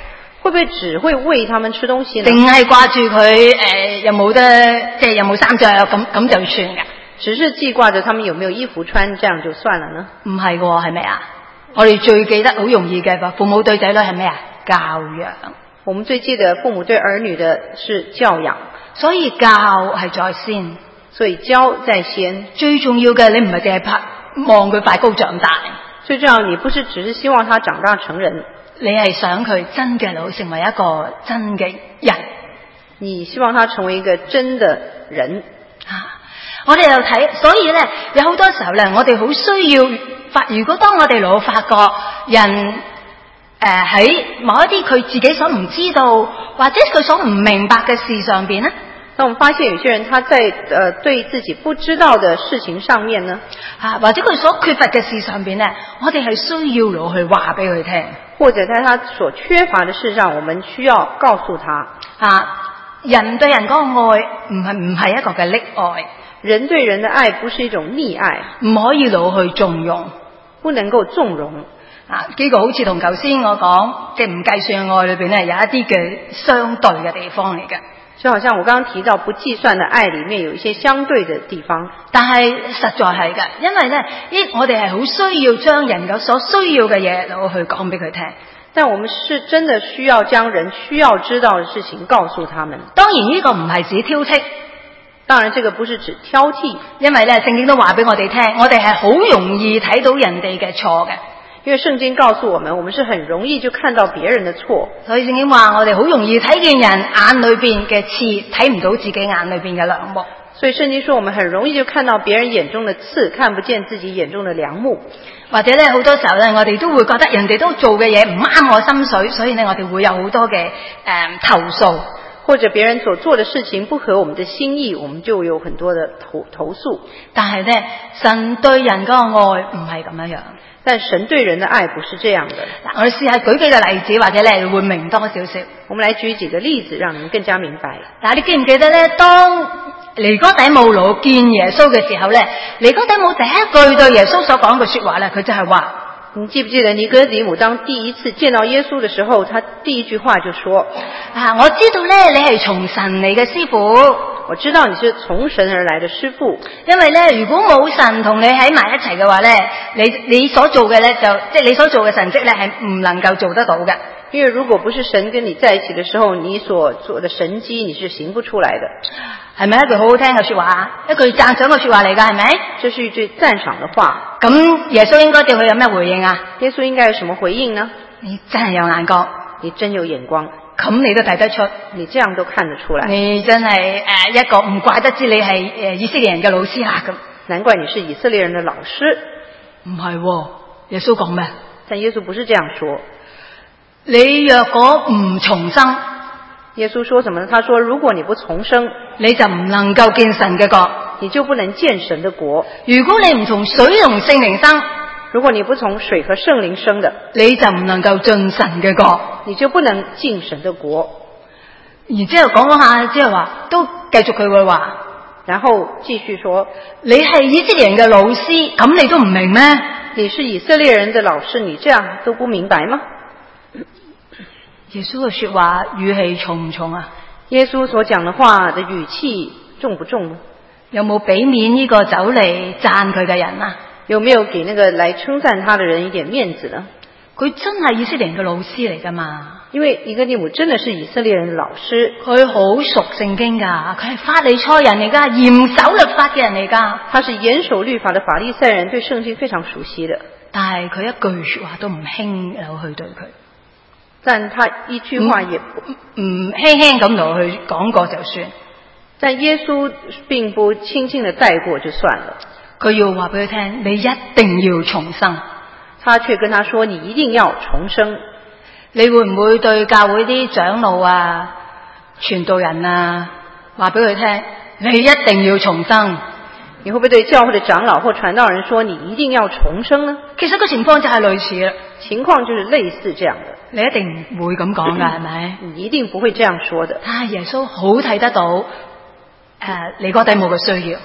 會不會只會餵他們吃東西呢？ 定係掛住佢誒有冇得即係有冇衫着咁咁就算㗎？ 只是記掛着他們有沒有衣服穿，這樣就算了呢？ 唔係喎，係咪啊？我哋最記得好容易嘅父母對仔女係咩啊？教養。 我們最記得父母對兒女的是教養， 所以教係在先， 所以教在先。 最重要嘅你唔係淨係拍望佢快高長大， 最重要你不是只是希望他長大成人， 你係想佢真嘅老成為一個真嘅人， 你希望他成為一個真的人啊！我哋又睇，所以咧有好多時候咧，我哋好需要發。如果當我哋老發覺人誒喺、呃、某一啲佢自己所唔知道或者佢所唔明白嘅事上邊咧， 當我們發現有些人他在誒、呃、對自己不知道的事情上面呢， 啊或者佢所缺乏嘅事上邊咧，我哋係需要攞去話俾佢聽， 或者在他所缺乏的事上，我們需要告訴他啊。人對人嗰個愛唔係唔係一個嘅溺愛， 人對人的愛不是一種溺愛， 唔可以攞去縱容， 不能夠縱容。 啊，呢個好似同頭先我講即係唔計算嘅愛裏邊咧，有一啲嘅相對嘅地方嚟嘅。 就好像我剛剛提到不計算的愛裏面有一些相對的地方， 但係實在係嘅，因為咧，呢我哋係好需要將人有所需要嘅嘢攞去講俾佢聽。 但我們是真的需要將人需要知道的事情告訴他們。 當然呢個唔係指挑剔， 當然這個不是指挑剔， 因為咧聖經都話俾我哋聽，我哋係好容易睇到人哋嘅錯嘅。 因為聖經告訴我們，我們是很容易就看到別人的錯。 所以聖經話我哋好容易睇見人眼裏邊嘅刺，睇唔到自己眼裏邊嘅梁木。 所以聖經說我們很容易就看到別人眼中的刺，看不見自己眼中的梁木。 或者咧好多時候咧，我哋都會覺得人哋都做嘅嘢唔啱我心水，所以呢我哋會有好多嘅誒、嗯、投訴， 或者別人所做的事情不合我們的心意，我們就有很多的投投訴。 但係咧，神對人嗰個愛唔係咁樣樣。 但神對人的愛不是這樣的。 嗱，我哋試下舉幾個例子，或者咧會明多少少。 我們來舉幾個例子，讓你們更加明白。 嗱，你記唔記得咧？當尼哥底母佬見耶穌嘅時候咧，尼哥底母第一句對耶穌所講嘅說話咧，佢就係話： 你記不記得尼哥底母當第一次見到耶穌的時候，他第一句話就說： 啊，我知道咧，你係從神嚟嘅師傅。 我知道你是從神而來的師傅， 因為咧，如果冇神同你喺埋一齊嘅話咧，你你所做嘅咧就即係你所做嘅神蹟咧係唔能夠做得到嘅。 因為如果不是神跟你在一起的時候，你所做的神蹟你是行不出來的。 係咪一句好好聽嘅說話？一句讚賞嘅說話嚟㗎，係咪？ 這是一句讚賞的話。 咁耶穌應該對佢有咩回應啊？ 耶穌應該有什麼回應呢？ 你真係有眼光， 你真有眼光。 咁你都睇得出， 你這樣都看得出來。 你真係誒、呃、一個唔怪得知你係誒以色列人嘅老師啦咁。 難怪你是以色列人的老師。 唔係、哦，耶穌講咩？ 但耶穌不是這樣說。 你若果唔重生， 耶穌說什麼呢？他說：如果你不重生， 你就唔能夠見神嘅國， 你就不能見神的國。 如果你唔從水同聖靈生， 如果你不從水和聖靈生的， 你就唔能夠進神嘅國， 你就不能進神的國。 然之後講講下，之後話都繼續佢會話， 然後繼續說： 你係以色列人嘅老師，咁你都唔明咩？ 你是以色列人的老師，你這樣都不明白嗎？ 耶穌嘅說話語氣重唔重啊？ 耶穌所講的話的語氣重不重呢？ 有冇俾面呢個走嚟讚佢嘅人啊？ 有沒有給那個來稱讚他的人一點面子呢？ 佢真係以色列人嘅老師嚟噶嘛？ 因為尼哥底母真的是以色列人的老師， 佢好熟聖經噶，佢係法利賽人嚟噶，嚴守律法嘅人嚟噶。 他是嚴守律法的法利賽人，對聖經非常熟悉的。 但係佢一句說話都唔輕有去對佢， 但他一句話也唔輕輕咁落去講過就算。 但耶穌並不輕輕的帶過就算了。 佢要話俾佢聽，你一定要重生。 他卻跟他說，你一定要重生。 你會唔會對教會啲長老啊、傳道人啊話俾佢聽，你一定要重生？ 你會不會對教會的長老或傳道人說，你一定要重生呢？ 其實個情況就係類似啦， 情況就是類似這樣的。 你一定唔會咁講噶，係咪？ 你一定不會這樣說的。 啊，耶穌好睇得到誒尼哥底母嘅需要。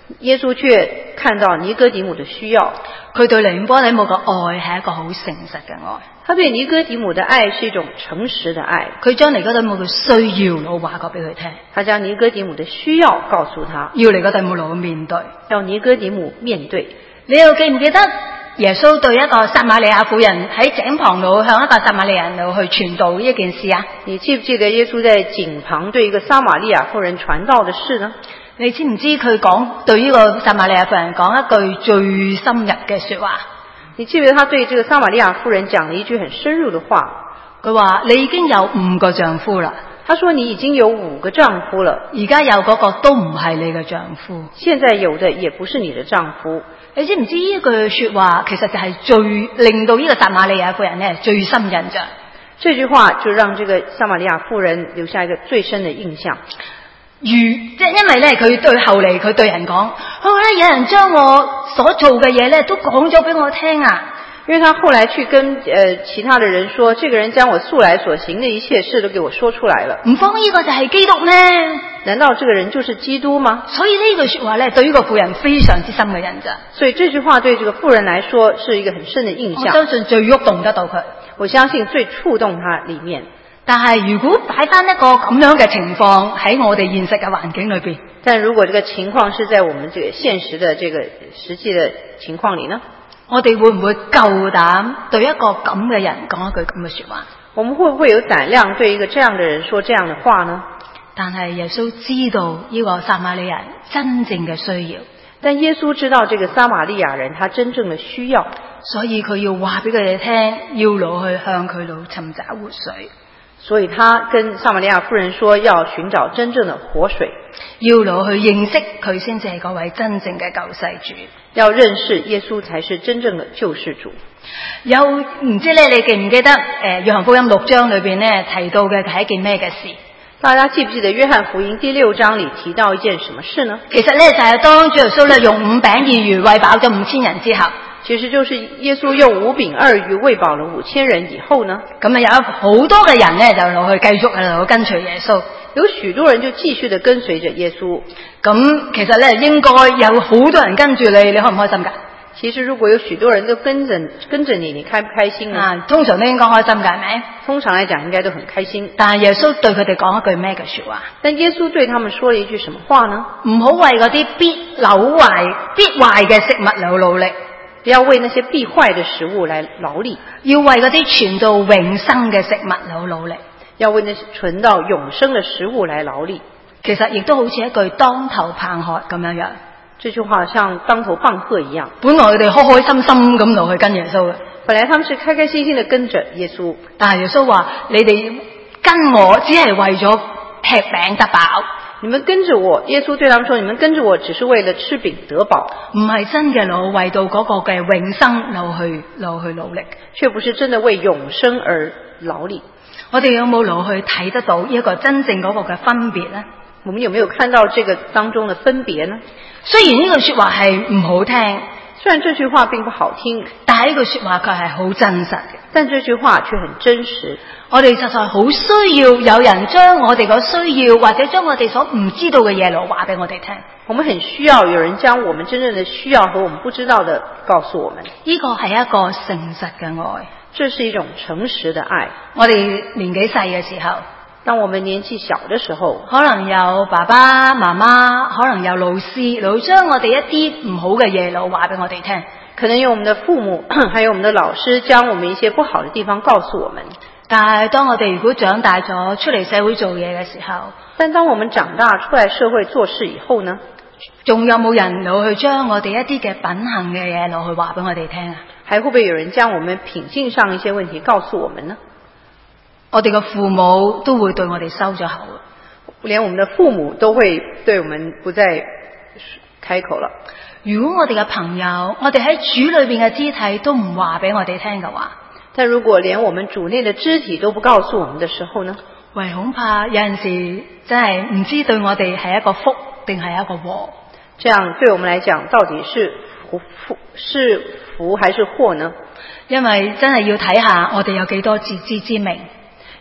耶穌卻看到尼哥底母的需要， 佢對尼哥底母嘅愛係一個好誠實嘅愛。 他對尼哥底母的愛是一種誠實的愛， 佢將尼哥底母嘅需要攞話過俾佢聽， 他將尼哥底母的需要告訴他， 要尼哥底母攞面對， 要尼哥底母面對。 你又記唔記得耶穌對一個撒瑪利亞婦人喺井旁度向一個撒瑪利亞人度去傳道呢件事啊？ 你記唔記得耶穌在井旁對一個撒瑪利亞婦人傳道的事呢？ 你知唔知佢講對呢個撒瑪利亞婦人講一句最深入嘅說話？ 你記唔記得他對這個撒瑪利亞婦人講了一句很深入的話？ 佢話你已經有五個丈夫啦。 他說你已經有五個丈夫了， 而家有嗰個都唔係你嘅丈夫， 現在有的也不是你的丈夫。 你知唔知呢句說話其實就係最令到呢個撒瑪利亞婦人呢最深印象？ 這句話就讓這個撒瑪利亞婦人留下一個最深的印象。 如即係因為咧，佢對後嚟佢對人講，佢話咧有人將我所做嘅嘢咧都講咗俾我聽啊。 因為他後來去跟呃其他的人說，這個人將我素來所行的一切事都給我說出來了。 唔方呢個就係基督咩？ 難道這個人就是基督嗎？ 所以呢句說話咧，對於個婦人非常之深嘅印象。 所以這句話對這個婦人來說是一個很深的印象。 我相信最喐動得到佢， 我相信最觸動他裏面。 但係如果擺翻一個咁樣嘅情況喺我哋現實嘅環境裏邊， 但如果這個情況是在我們這個現實的這個實際的情況裏呢？ 我哋會唔會夠膽對一個咁嘅人講一句咁嘅說話？ 我們會不會有膽量對一個這樣的人說這樣的話呢？ 但係耶穌知道呢個撒瑪利亞人真正嘅需要， 但耶穌知道這個撒瑪利亞人他真正的需要， 所以佢要話俾佢哋聽，要攞去向佢度尋找活水。 所以他跟撒瑪利亞婦人說，要尋找真正的活水， 要攞去認識佢先至係嗰位真正嘅救世主， 要認識耶穌才是真正的救世主。 有唔知咧，你記唔記得誒約翰福音六章裏邊咧提到嘅係一件咩嘅事？ 大家記不記得約翰福音第六章裏提到一件什麼事呢？ 其實咧就係、是、當主耶穌咧用五餅二魚餵飽咗五千人之後， 其實就是耶穌用五餅二魚餵飽了五千人以後呢， 咁啊有好多嘅人咧就落去繼續喺度跟隨耶穌， 有許多人就繼續地跟隨着耶穌。 咁其實咧應該有好多人跟住你，你開唔開心噶？ 其實如果有許多人都跟着跟着你，你開不開心呢？ 啊，通常都應該開心噶，係咪？ 通常來講應該都很開心。 但係耶穌對佢哋講一句咩嘅說話？ 但耶穌對他們說了一句什麼話呢？唔好為嗰啲必朽壞、必壞嘅食物嚟努力， 不要為那些必壞的食物來勞力， 要為嗰啲存到永生嘅食物嚟努力， 要為那些存到永生的食物來勞力。 其實亦都好似一句當頭棒喝咁樣樣。 這句話像當頭棒喝一樣。 本來佢哋開開心心咁落去跟耶穌嘅， 本來他們是開開心心的跟着耶穌， 但係耶穌話：你哋跟我只係為咗吃餅得飽。 你們跟着我，耶穌對他們說：你們跟着我只是為了吃餅得飽， 唔係真嘅攞為到嗰個嘅永生攞去攞去努力， 卻不是真的為永生而勞力。 我哋有冇攞去睇得到一個真正嗰個嘅分別呢？ 我們有沒有看到這個當中的分別呢？ 雖然呢句說話係唔好聽， 雖然這句話並不好聽， 但係呢句說話佢係好真實嘅。 但這句話卻很真實。 我哋實在好需要有人將我哋個需要或者將我哋所唔知道嘅嘢嚟話俾我哋聽。 我們很需要有人將我們真正的需要和我們不知道的告訴我們。 呢個係一個誠實嘅愛， 這是一種誠實的愛。 我哋年紀細嘅時候， 當我們年紀小的時候， 可能有爸爸媽媽，可能有老師，老將我哋一啲唔好嘅嘢嚟話俾我哋聽。 可能有我們的父母，還有我們的老師，將我們一些不好的地方告訴我們。 但係當我哋如果長大咗出嚟社會做嘢嘅時候， 但當我們長大出來社會做事以後呢， 仲有冇人攞去將我哋一啲嘅品行嘅嘢攞去話俾我哋聽啊？ 還會不會有人將我們品性上一些問題告訴我們呢？ 我哋嘅父母都會對我哋收咗口， 連我們的父母都會對我們不再開口了。 如果我哋嘅朋友，我哋喺主裏邊嘅肢體都唔話俾我哋聽嘅話， 但如果連我們主內的肢體都不告訴我們的時候呢？ 喂，恐怕有陣時真係唔知對我哋係一個福定係一個禍。 這樣對我們來講，到底是福福是福還是禍呢？ 因為真係要睇下我哋有幾多自知之明。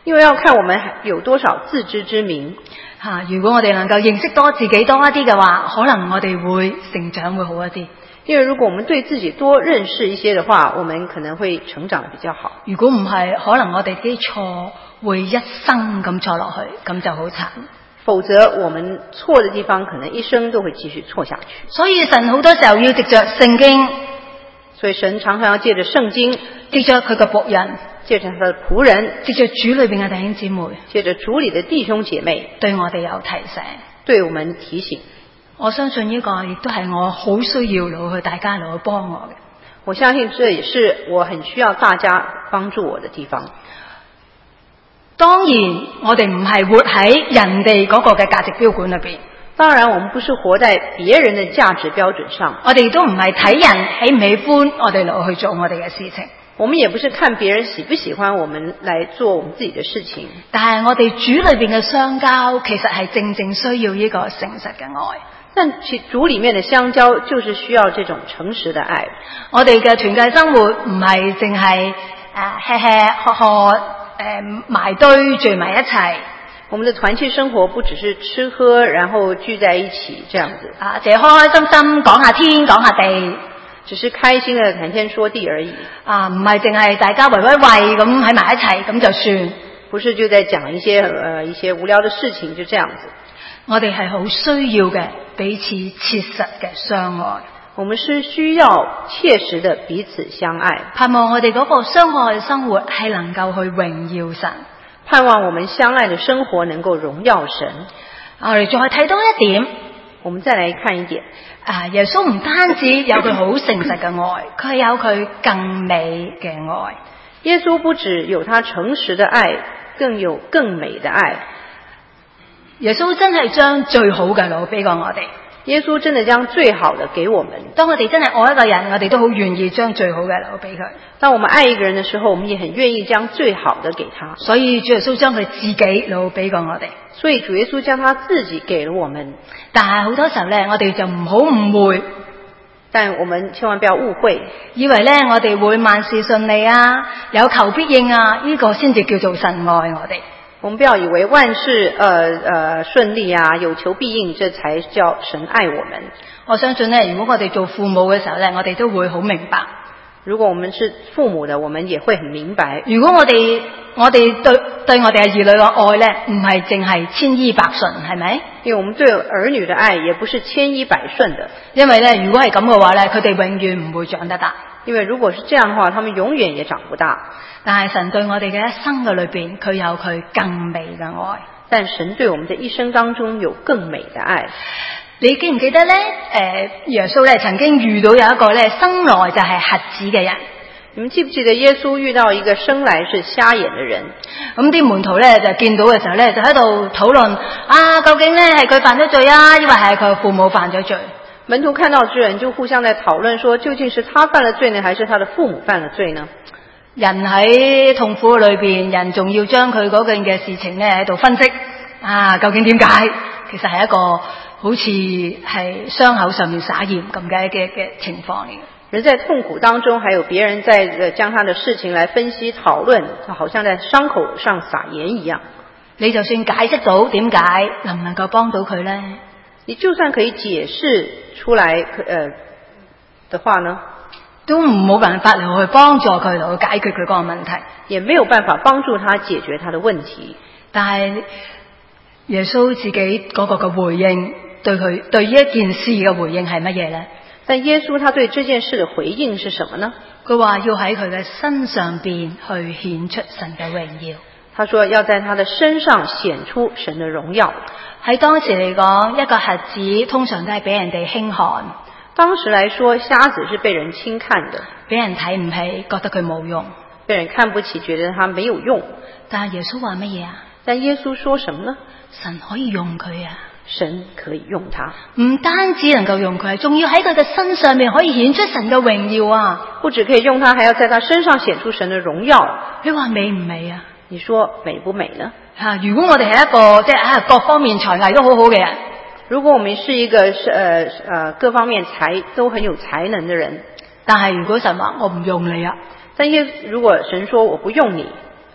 因為要看我們有多少自知之明。 吓，如果我哋能夠認識多自己多一啲嘅話，可能我哋會成長會好一啲。 因為如果我們對自己多認識一些的話，我們可能會成長得比較好。 如果唔係，可能我哋啲錯會一生咁錯落去，咁就好慘。 否則我們錯的地方可能一生都會繼續錯下去。 所以神好多時候要藉着聖經， 所以神常常要借着聖經， 藉着佢嘅僕人， 借着他的僕人， 藉着主裏邊嘅弟兄姊妹， 借着主裏的弟兄姐妹， 對我哋有提醒， 對我們提醒。 我相信呢個亦都係我好需要攞去大家攞去幫我嘅。 我相信這也是我很需要大家幫助我的地方。 當然我哋唔係活喺人哋嗰個嘅價值標準裏邊。 當然我們不是活在別人的價值標準上。 我哋都唔係睇人喜唔喜歡我哋攞去做我哋嘅事情。 我們也不是看別人喜不喜歡我們來做我們自己的事情。 但係我哋主裏邊嘅相交，其實係正正需要呢個誠實嘅愛。 但其主裏面的相交就是需要這種誠實的愛。 我哋嘅團契生活唔係淨係誒吃吃喝喝誒埋堆聚埋一齊。 我們的團契生活不只是吃喝然後聚在一起這樣子啊，淨係開開心心講下天講下地， 只是開心的談天說地而已。 啊，唔係淨係大家圍圍圍咁喺埋一齊咁就算。 不是就在講一些呃一些無聊的事情就這樣子。我哋係好需要嘅彼此切實嘅相愛。我們是需要切實的彼此相愛。 盼望我哋嗰個相愛嘅生活係能夠去榮耀神。 盼望我們相愛的生活能夠榮耀神。 我哋再睇多一點， 我們再來看一點。 啊，耶穌唔單止有佢好誠實嘅愛，佢有佢更美嘅愛。 耶穌不只有他誠實的愛，更有更美的愛。 耶穌真係將最好嘅攞俾過我哋。 耶穌真的將最好的給我們。 當我哋真係愛一個人，我哋都好願意將最好嘅攞俾佢。 當我們愛一個人的時候，我們也很願意將最好的給他。 所以主耶穌將佢自己攞俾過我哋。 所以主耶穌將他自己給了我們。 但係好多時候咧，我哋就唔好誤會。 但我們千萬不要誤會， 以為咧我哋會萬事順利啊，有求必應啊，呢個先至叫做神愛我哋。 我們不要以為萬事呃呃順利啊，有求必應，這才叫神愛我們。 我相信呢，如果我哋做父母嘅時候呢，我哋都會好明白。 如果我們是父母的，我們也會很明白。 如果我哋我哋對對我哋嘅兒女嘅愛呢，唔係淨係千依百順，係咪？ 因為我們對兒女的愛也不是千依百順的。 因為呢，如果係咁嘅話呢，佢哋永遠唔會長得大。 因為如果是這樣的話，他們永遠也長不大。 但係神對我哋嘅一生嘅裏邊，佢有佢更美嘅愛。 但神對我們的一生當中有更美的愛。 你記唔記得呢？誒，耶穌咧曾經遇到有一個咧生來就係瞎子嘅人。 你們記不記得耶穌遇到一個生來是瞎眼的人？ 咁啲門徒咧就見到嘅時候咧，就喺度討論啊，究竟咧係佢犯咗罪啊，抑或係佢父母犯咗罪？ 門徒看到這人就互相在討論說，究竟是他犯了罪呢，還是他的父母犯了罪呢？ 人喺痛苦裏邊，人仲要將佢嗰件嘅事情咧喺度分析啊，究竟點解？其實係一個好似係傷口上面撒鹽咁嘅嘅嘅情況嚟嘅。 人在痛苦當中，還有別人在將他的事情來分析討論，好像在傷口上撒鹽一樣。 你就算解釋到點解，能唔能夠幫到佢呢？ 你就算可以解釋出來，呃的話呢， 都冇辦法嚟去幫助佢，嚟去解決佢嗰個問題， 也沒有辦法幫助他解決他的問題。 但係耶穌自己嗰個嘅回應，對佢對呢一件事嘅回應係乜嘢呢？ 但耶穌他對這件事的回應是什麼呢？ 佢話要喺佢嘅身上邊去顯出神嘅榮耀。 他說要在他的身上顯出神的榮耀。 喺當時嚟講，一個瞎子通常都係俾人哋輕看。 當時來說，瞎子是被人輕看的， 俾人睇唔起，覺得佢冇用， 被人看不起，覺得他沒有用。 但係耶穌話乜嘢啊？ 但耶穌說什麼呢？ 神可以用佢啊！ 神可以用他， 唔單止能夠用佢，仲要喺佢嘅身上面可以顯出神嘅榮耀啊！ 不只可以用他，還要在他身上顯出神的榮耀。 你話美唔美啊？ 你說美不美呢？ 吓，如果我哋係一個即係啊各方面才藝都好好嘅人， 如果我們是一個是呃呃各方面才都很有才能的人， 但係如果神話我唔用你啊， 但係如果神說我不用你，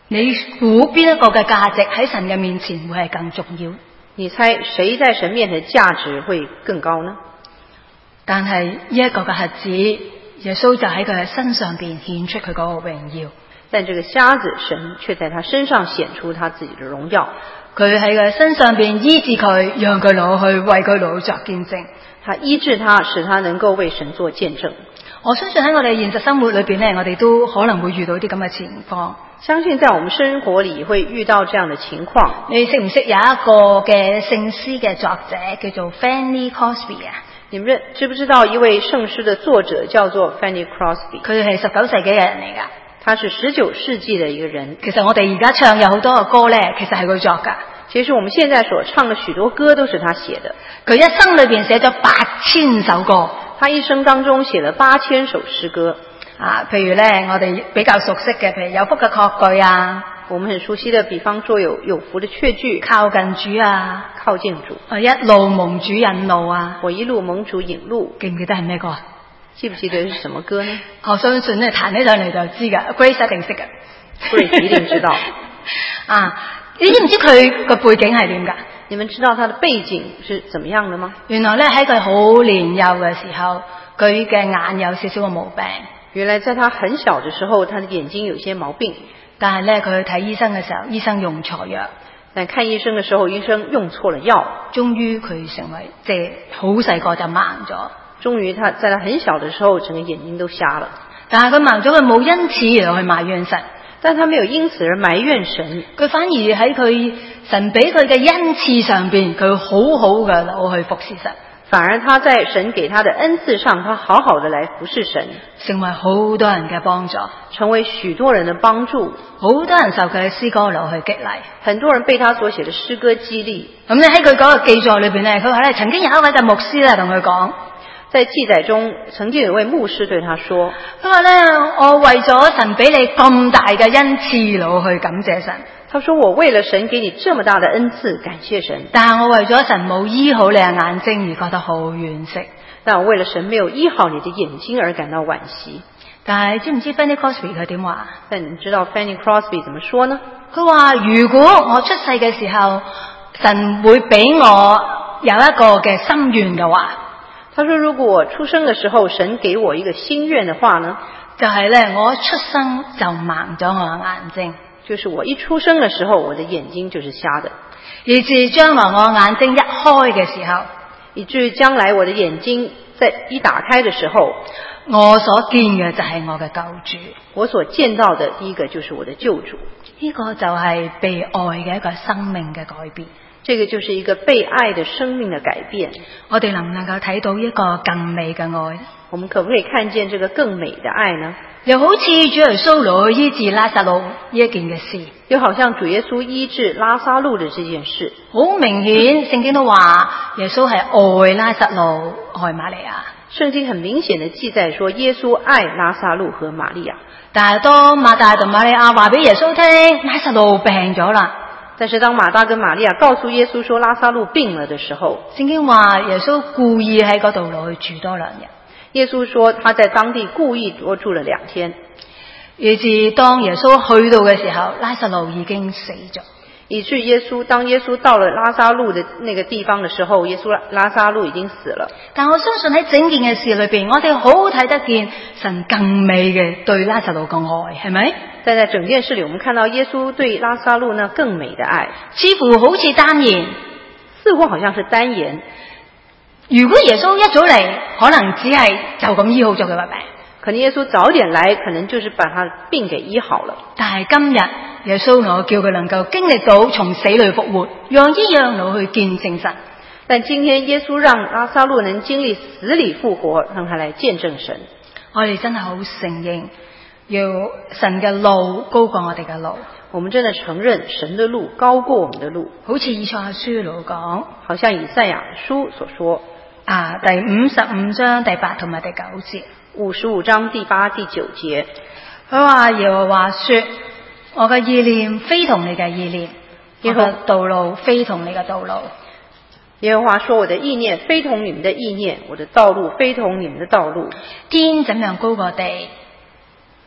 你估邊一個嘅價值喺神嘅面前會係更重要？ 你猜誰在神面前的價值會更高呢？ 但係呢一個嘅瞎子，耶穌就喺佢嘅身上邊顯出佢嗰個榮耀。 但這個瞎子，神卻在他身上顯出他自己的榮耀。 佢喺佢身上邊醫治佢，讓佢攞去為佢攞作見證。 他醫治他，使他能夠為神做見證。 我相信喺我哋現實生活裏邊咧，我哋都可能會遇到啲咁嘅情況。 相信在我們生活裏會遇到這樣的情況。 你識唔識有一個嘅聖詩嘅作者叫做 Fanny Crosby 啊？ 你們知不知道一位聖詩的作者叫做 Fanny Crosby？ 佢係十九世紀嘅人嚟㗎。 他是十九世紀的一個人。 其實我哋而家唱有好多嘅歌咧，其實係佢作㗎。 其實我們現在所唱的許多歌都是他寫的。 佢一生裏邊寫咗八千首歌。 他一生當中寫了八千首詩歌。 啊，譬如咧，我哋比較熟悉嘅，譬如有福嘅確據啊， 我們很熟悉的，比方說有有福的確據， 靠近主啊， 靠近主， 啊一路蒙主引路啊， 我一路蒙主引路， 記唔記得係咩歌啊？ 記唔記得是什麼歌呢？ 我相信咧彈起上嚟就知噶 ，Grace 一定識噶 ，Grace 一定知道。 啊，你知唔知佢個背景係點噶？ 你們知道他的背景是怎麼樣的嗎？ 原來咧喺佢好年幼嘅時候，佢嘅眼有少少嘅毛病。 原來在他很小的時候，他的眼睛有些毛病。 但係咧，佢去睇醫生嘅時候，醫生用錯藥。 但看醫生嘅時候，醫生用錯了藥。 終於佢成為即係好細個就盲咗。 終於他在他很小的時候，整個眼睛都瞎了。 但係佢盲咗，佢冇因此而去埋怨神。 但他沒有因此而埋怨神， 佢反而喺佢神俾佢嘅恩賜上邊，佢好好嘅攞去服侍神。 反而他在神給他的恩賜上，他好好的來服侍神， 成為好多人嘅幫助， 成為許多人的幫助。 好多人受佢嘅詩歌攞去激勵， 很多人被他所寫的詩歌激勵。 咁咧喺佢嗰個記載裏邊咧，佢話咧曾經有一位嘅牧師咧同佢講， 在記載中曾經有位牧師對他說， 佢話咧我為咗神俾你咁大嘅恩賜攞去感謝神。 他說我為了神給你這麼大的恩賜，感謝神。 但係我為咗神冇醫好你嘅眼睛而覺得好惋惜。 但我為了神沒有醫好你的眼睛而感到惋惜。 但係知唔知 Fanny Crosby 佢點話？ 但你知道 Fanny Crosby 怎麼說呢？ 佢話如果我出世嘅時候，神會俾我有一個嘅心願嘅話， 他說如果我出生嘅時候，神給我一個心願嘅話呢， 就係咧我一出生就盲咗我嘅眼睛。 就是我一出生的時候，我的眼睛就是瞎的， 以至將來我眼睛一開嘅時候， 以至於將來我的眼睛在一打開的時候， 我所見嘅就係我嘅救主。 我所見到的第一個就是我的救主。 呢個就係被愛嘅一個生命嘅改變。 這個就是一個被愛的生命的改變。 我哋能唔能夠睇到一個更美嘅愛？ 我們可不可以看見這個更美的愛呢？ 又好似主耶穌來醫治拉撒路呢一件嘅事， 又好像主耶穌醫治拉撒路的這件事， 好明顯聖經都話耶穌係愛拉撒路愛瑪利亞。 聖經很明顯的記載說耶穌愛拉撒路和瑪利亞。 但係當馬大同瑪利亞話俾耶穌聽拉撒路病咗啦， 但是當馬大跟瑪利亞告訴耶穌說拉撒路病了的時候， 聖經話耶穌故意喺嗰度落去住多兩日。 耶穌說他在當地故意多住了兩天， 以至當耶穌去到嘅時候，拉撒路已經死咗。 以至耶穌當耶穌到了拉撒路的那個地方的時候，耶穌拉撒路已經死了。 但我相信喺整件嘅事裏邊，我哋好睇得見神更美嘅對拉撒路嘅愛，係咪？ 但在整件事裏，我們看到耶穌對拉撒路呢更美的愛， 似乎好似單言， 似乎好像是單言。 如果耶穌一早嚟，可能只係就咁醫好咗佢個病。 可能耶穌早點來，可能就是把他病給醫好了。 但係今日耶穌我叫佢能夠經歷到從死裏復活，讓呢樣路去見證神。 但今天耶穌讓拉撒路能經歷死裏復活，讓他來見證神。 我哋真係好承認，要神嘅路高過我哋嘅路。 我們真的承認神的路高過我們的路。 好似以賽亞書度講， 好像以賽亞書所說。 啊，第五十五章第八同埋第九節， 五十五章第八、第九節， 佢話耶和華說：我嘅意念非同你嘅意念，我嘅道路非同你嘅道路。 耶和華說：我的意念非同你們的意念，我的道路非同你們的道路。 天怎樣高過地，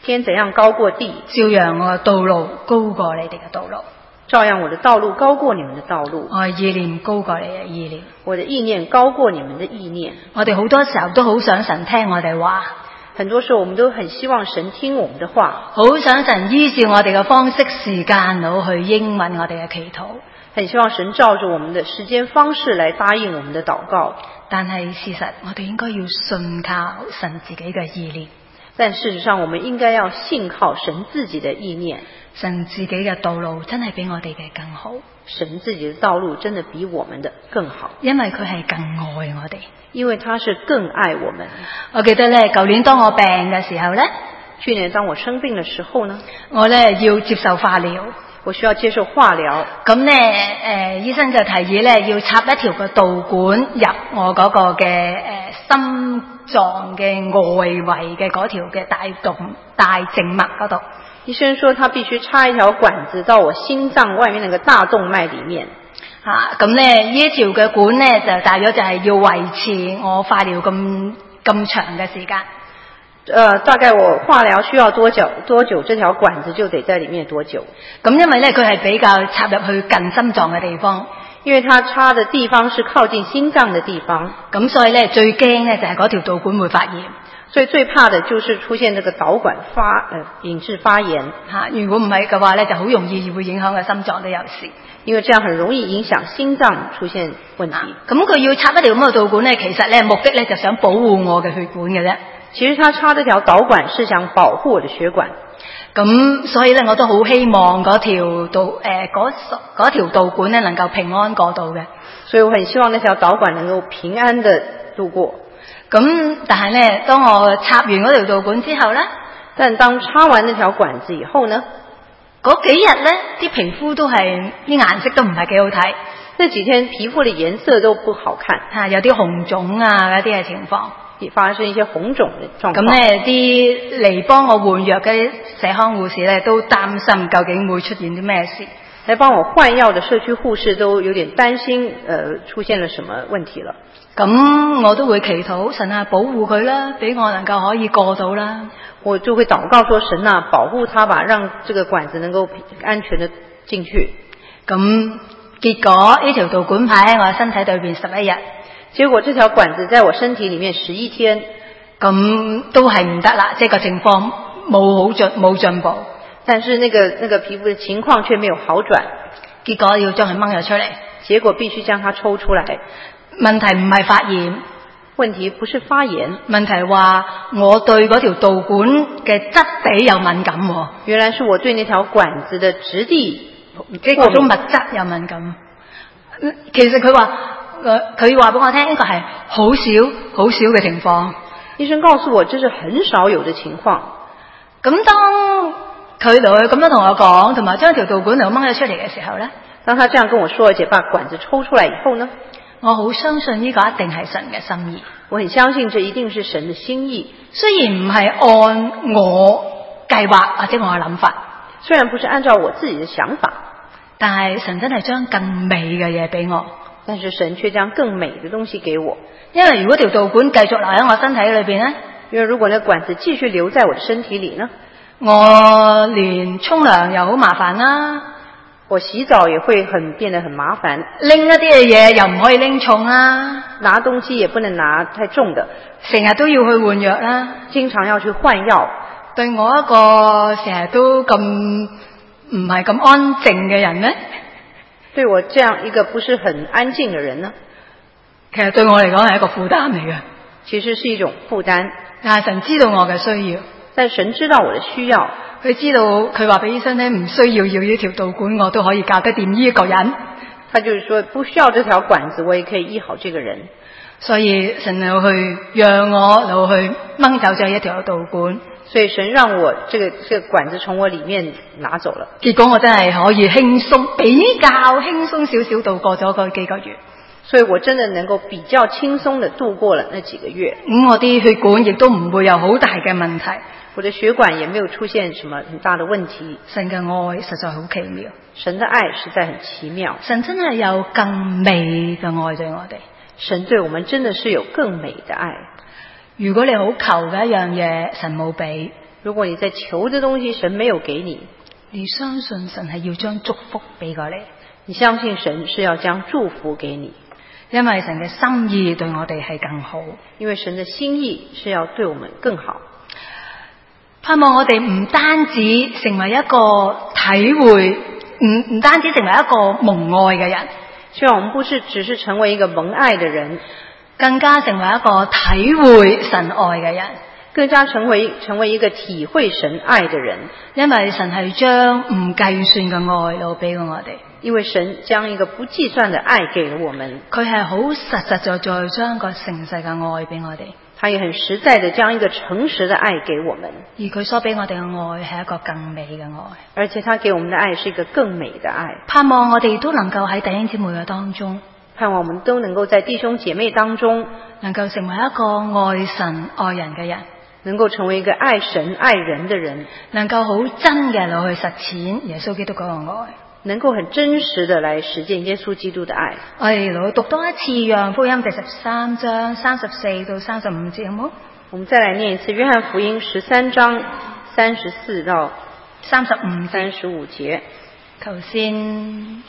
天怎樣高過地， 照樣我嘅道路高過你哋嘅道路， 照樣我的道路高過你們的道路， 我嘅意念高過你嘅意念， 我的意念高過你們的意念。 我哋好多時候都好想神聽我哋話， 很多時候我們都很希望神聽我們的話， 好想神依照我哋嘅方式時間佬去應允我哋嘅祈禱， 很希望神照着我們的時間方式來答應我們的禱告。 但係事實我哋應該要信靠神自己嘅意念， 但事實上我們應該要信靠神自己的意念， 神自己嘅道路真係比我哋嘅更好， 神自己的道路真的比我們的更好， 因為佢係更愛我哋， 因為他是更愛我們。 我記得咧，舊年當我病嘅時候咧， 去年當我生病的時候呢， 我咧要接受化療， 我需要接受化療。 咁咧，誒、呃，醫生就提議咧要插一條個導管入我嗰個嘅誒、呃、心臟嘅外圍嘅嗰條嘅大動大靜脈嗰度。 醫生說他必須插一條管子到我心臟外面那個大動脈裡面。 吓，咁咧呢條嘅管咧就大約就係要維持我化療咁咁長嘅時間。 呃，大概我化療需要多久？多久？這條管子就得在裡面多久？ 咁因為咧佢係比較插入去近心臟嘅地方， 因為它插的地方是靠近心臟的地方， 咁所以咧最驚咧就係嗰條導管會發炎， 所以最怕的就是出現這個導管發呃引致發炎吓。如果唔係嘅話咧，就好容易會影響個心臟都有事， 因為這樣很容易影響心臟出現問題。 咁佢要插一條咁嘅導管咧，其實咧目的咧就想保護我嘅血管嘅啫。 其實他插這條導管是想保護我的血管， 咁所以咧我都好希望嗰條導誒嗰嗰條導管咧能夠平安過渡嘅， 所以我很希望那條導管能夠平安的度過。 咁但係咧，當我插完嗰條導管之後咧， 但當插完那條管子以後呢， 嗰幾日咧啲皮膚都係啲顏色都唔係幾好睇， 這幾天皮膚的顏色都不好看， 吓有啲紅腫啊嗰啲嘅情況。 發生一些紅腫的狀況。 咁咧，啲嚟幫我換藥嘅社康護士咧，都擔心究竟會出現啲咩事。 嚟幫我換藥的社區護士都有點擔心，呃，出現了什麼問題了。 咁我都會祈禱神啊，保護佢啦，俾我能夠可以過到啦。 我就會禱告說神啊，保護他吧，讓這個管子能夠安全的進去。 咁結果呢條導管排喺我身體裏邊十一日。 結果這條管子在我身體裡面十一天， 咁都係唔得啦，即係個情況冇好進冇進步， 但是那個那個皮膚的情況卻沒有好轉， 結果要將佢掹咗出嚟， 結果必須將它抽出來。 問題唔係發炎， 問題不是發炎， 問題話我對嗰條導管嘅質地有敏感， 原來是我對那條管子的質地即係嗰種物質有敏感。其實佢話。佢話俾我聽，呢個係好少好少嘅情況。 醫生告訴我，這是很少有的情況。 咁當佢嚟咁樣同我講，同埋將條導管嚟掹咗出嚟嘅時候咧， 當他這樣跟我說，而且把管子抽出來以後呢， 我好相信呢個一定係神嘅心意。 我很相信這一定是神的心意。 雖然唔係按我計劃或者我嘅諗法， 雖然不是按照我自己的想法， 但係神真係將更美嘅嘢俾我。 但是神卻將更美的東西給我， 因為如果條導管繼續留喺我身體裏邊呢， 因為如果那管子繼續留在我的身體裏呢， 我連沖涼又好麻煩啦， 我洗澡也會很變得很麻煩， 拎一啲嘅嘢又唔可以拎重啦， 拿東西也不能拿太重的， 成日都要去換藥啦， 經常要去換藥。 對我一個成日都咁唔係咁安靜嘅人呢， 對我這樣一個不是很安靜的人呢， 其實對我嚟講係一個負擔嚟嘅。 其實是一種負擔， 但係神知道我嘅需要， 但神知道我的需要， 佢知道佢話俾醫生聽唔需要要呢條導管，我都可以搞得掂呢一個人。 他就是說不需要這條管子，我也可以醫好這個人。 所以神就去讓我就去掹走咗一條導管。 所以神讓我這個這個管子從我裡面拿走了， 結果我真係可以輕鬆比較輕鬆少少度過咗嗰幾個月， 所以我真的能夠比較輕鬆地度過了那幾個月。 咁我啲血管亦都唔會有好大嘅問題， 我的血管也沒有出現什麼很大的問題。 神嘅愛實在好奇妙， 神的愛實在很奇妙， 神真係有更美嘅愛對我哋， 神對我們真的是有更美的愛。 如果你好求嘅一樣嘢，神冇俾； 如果你在求的東西神沒有給你， 你相信神係要將祝福俾過你， 你相信神是要將祝福給你， 因為神嘅心意對我哋係更好， 因為神嘅心意是要對我們更好。 盼望我哋唔單止成為一個體會，唔唔單止成為一個蒙愛嘅人， 希望我們不是只是成為一個蒙愛嘅人， 更加成為一個體會神愛嘅人， 更加成為成為一個體會神愛嘅人。 因為神係將唔計算嘅愛留俾我哋， 因為神將一個不計算嘅愛給了我們， 佢係好實實在在將個誠實嘅愛俾我哋。 他也很實在地將一個誠實的愛給我們， 而佢所俾我哋嘅愛係一個更美嘅愛， 而且他給我們的愛是一個更美的愛。 盼望我哋都能夠喺弟兄姊妹嘅當中， 盼望我們都能夠在弟兄姐妹當中， 能夠成為一個愛神愛人嘅人， 能夠成為一個愛神愛人的人， 能夠好真嘅落去實踐耶穌基督嗰個愛，能夠很真實地來實踐耶穌基督的愛。我哋來讀多一次約翰福音第十三章三十四到三十五節，好冇？ 我們再來念一次約翰福音十三章三十四到三十五三十五節。 頭先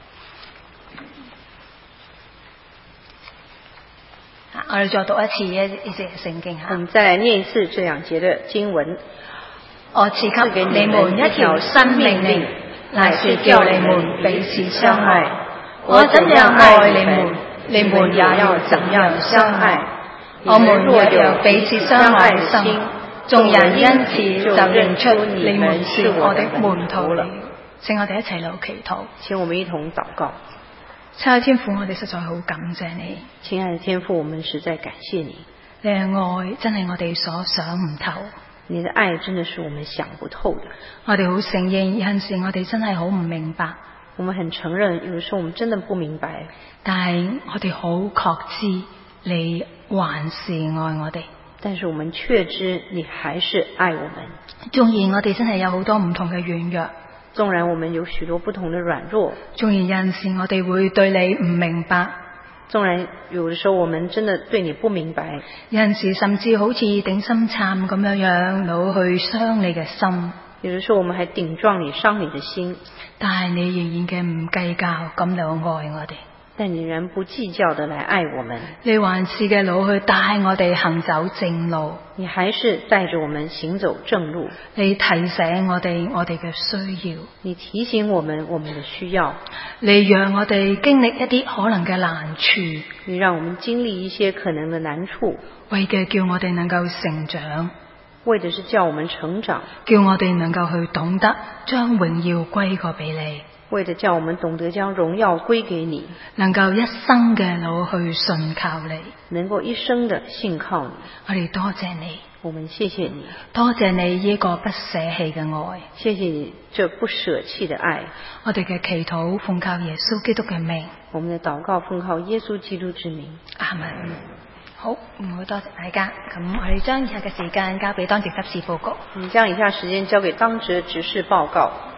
我哋再讀一次呢呢節聖經吓。 我們再來念一次這兩節的經文。 我賜給你們一條新命令，乃是叫你們彼此相愛。我怎樣愛你們，你們也要怎樣相愛。我們若有彼此相愛的心，眾人因此就認出你們是我的門徒了。請我哋一齊嚟祈禱。 請我們一同禱告。 親愛的天父，我哋實在好感謝你。 親愛的天父，我們實在感謝你。 你嘅愛真係我哋所想唔透。 你的愛真的是我們想不透的。 我哋好承認，有陣時我哋真係好唔明白。 我們很承認，有時候我們真的不明白。 但係我哋好確知，你還是愛我哋。 但是我們確知，你還是愛我們。 縱然我哋真係有好多唔同嘅軟弱， 縱然我們有許多不同的軟弱， 縱然有陣時我哋會對你唔明白。 縱然有的時候我們真的對你不明白， 有陣時甚至好似頂心杉咁樣樣，攞去傷你嘅心。 有的時候我們還頂撞你，傷你的心， 但係你仍然嘅唔計較咁嚟愛我哋。 但你仍然不計較的來愛我們。 你還是嘅攞去帶我哋行走正路。 你還是帶着我們行走正路。 你提醒我哋我哋嘅需要。 你提醒我們我們的需要。 你讓我哋經歷一啲可能嘅難處。 你讓我們經歷一些可能的難處。 為嘅叫我哋能夠成長。 為的是叫我們成長。 叫我哋能夠去懂得將榮耀歸過俾你。 為的叫我們懂得將榮耀歸給你， 能夠一生嘅攞去信靠你， 能夠一生的信靠你。 我哋多謝你， 我們謝謝你， 多謝你呢個不捨棄嘅愛， 謝謝你這不捨棄的愛。 我哋嘅祈禱奉靠耶穌基督嘅名， 我們的禱告奉靠耶穌基督之名。 阿門。好，唔好多謝大家。咁我哋將以下嘅時間交俾當值執事報告。 我們將以下時間交給當值執事報告。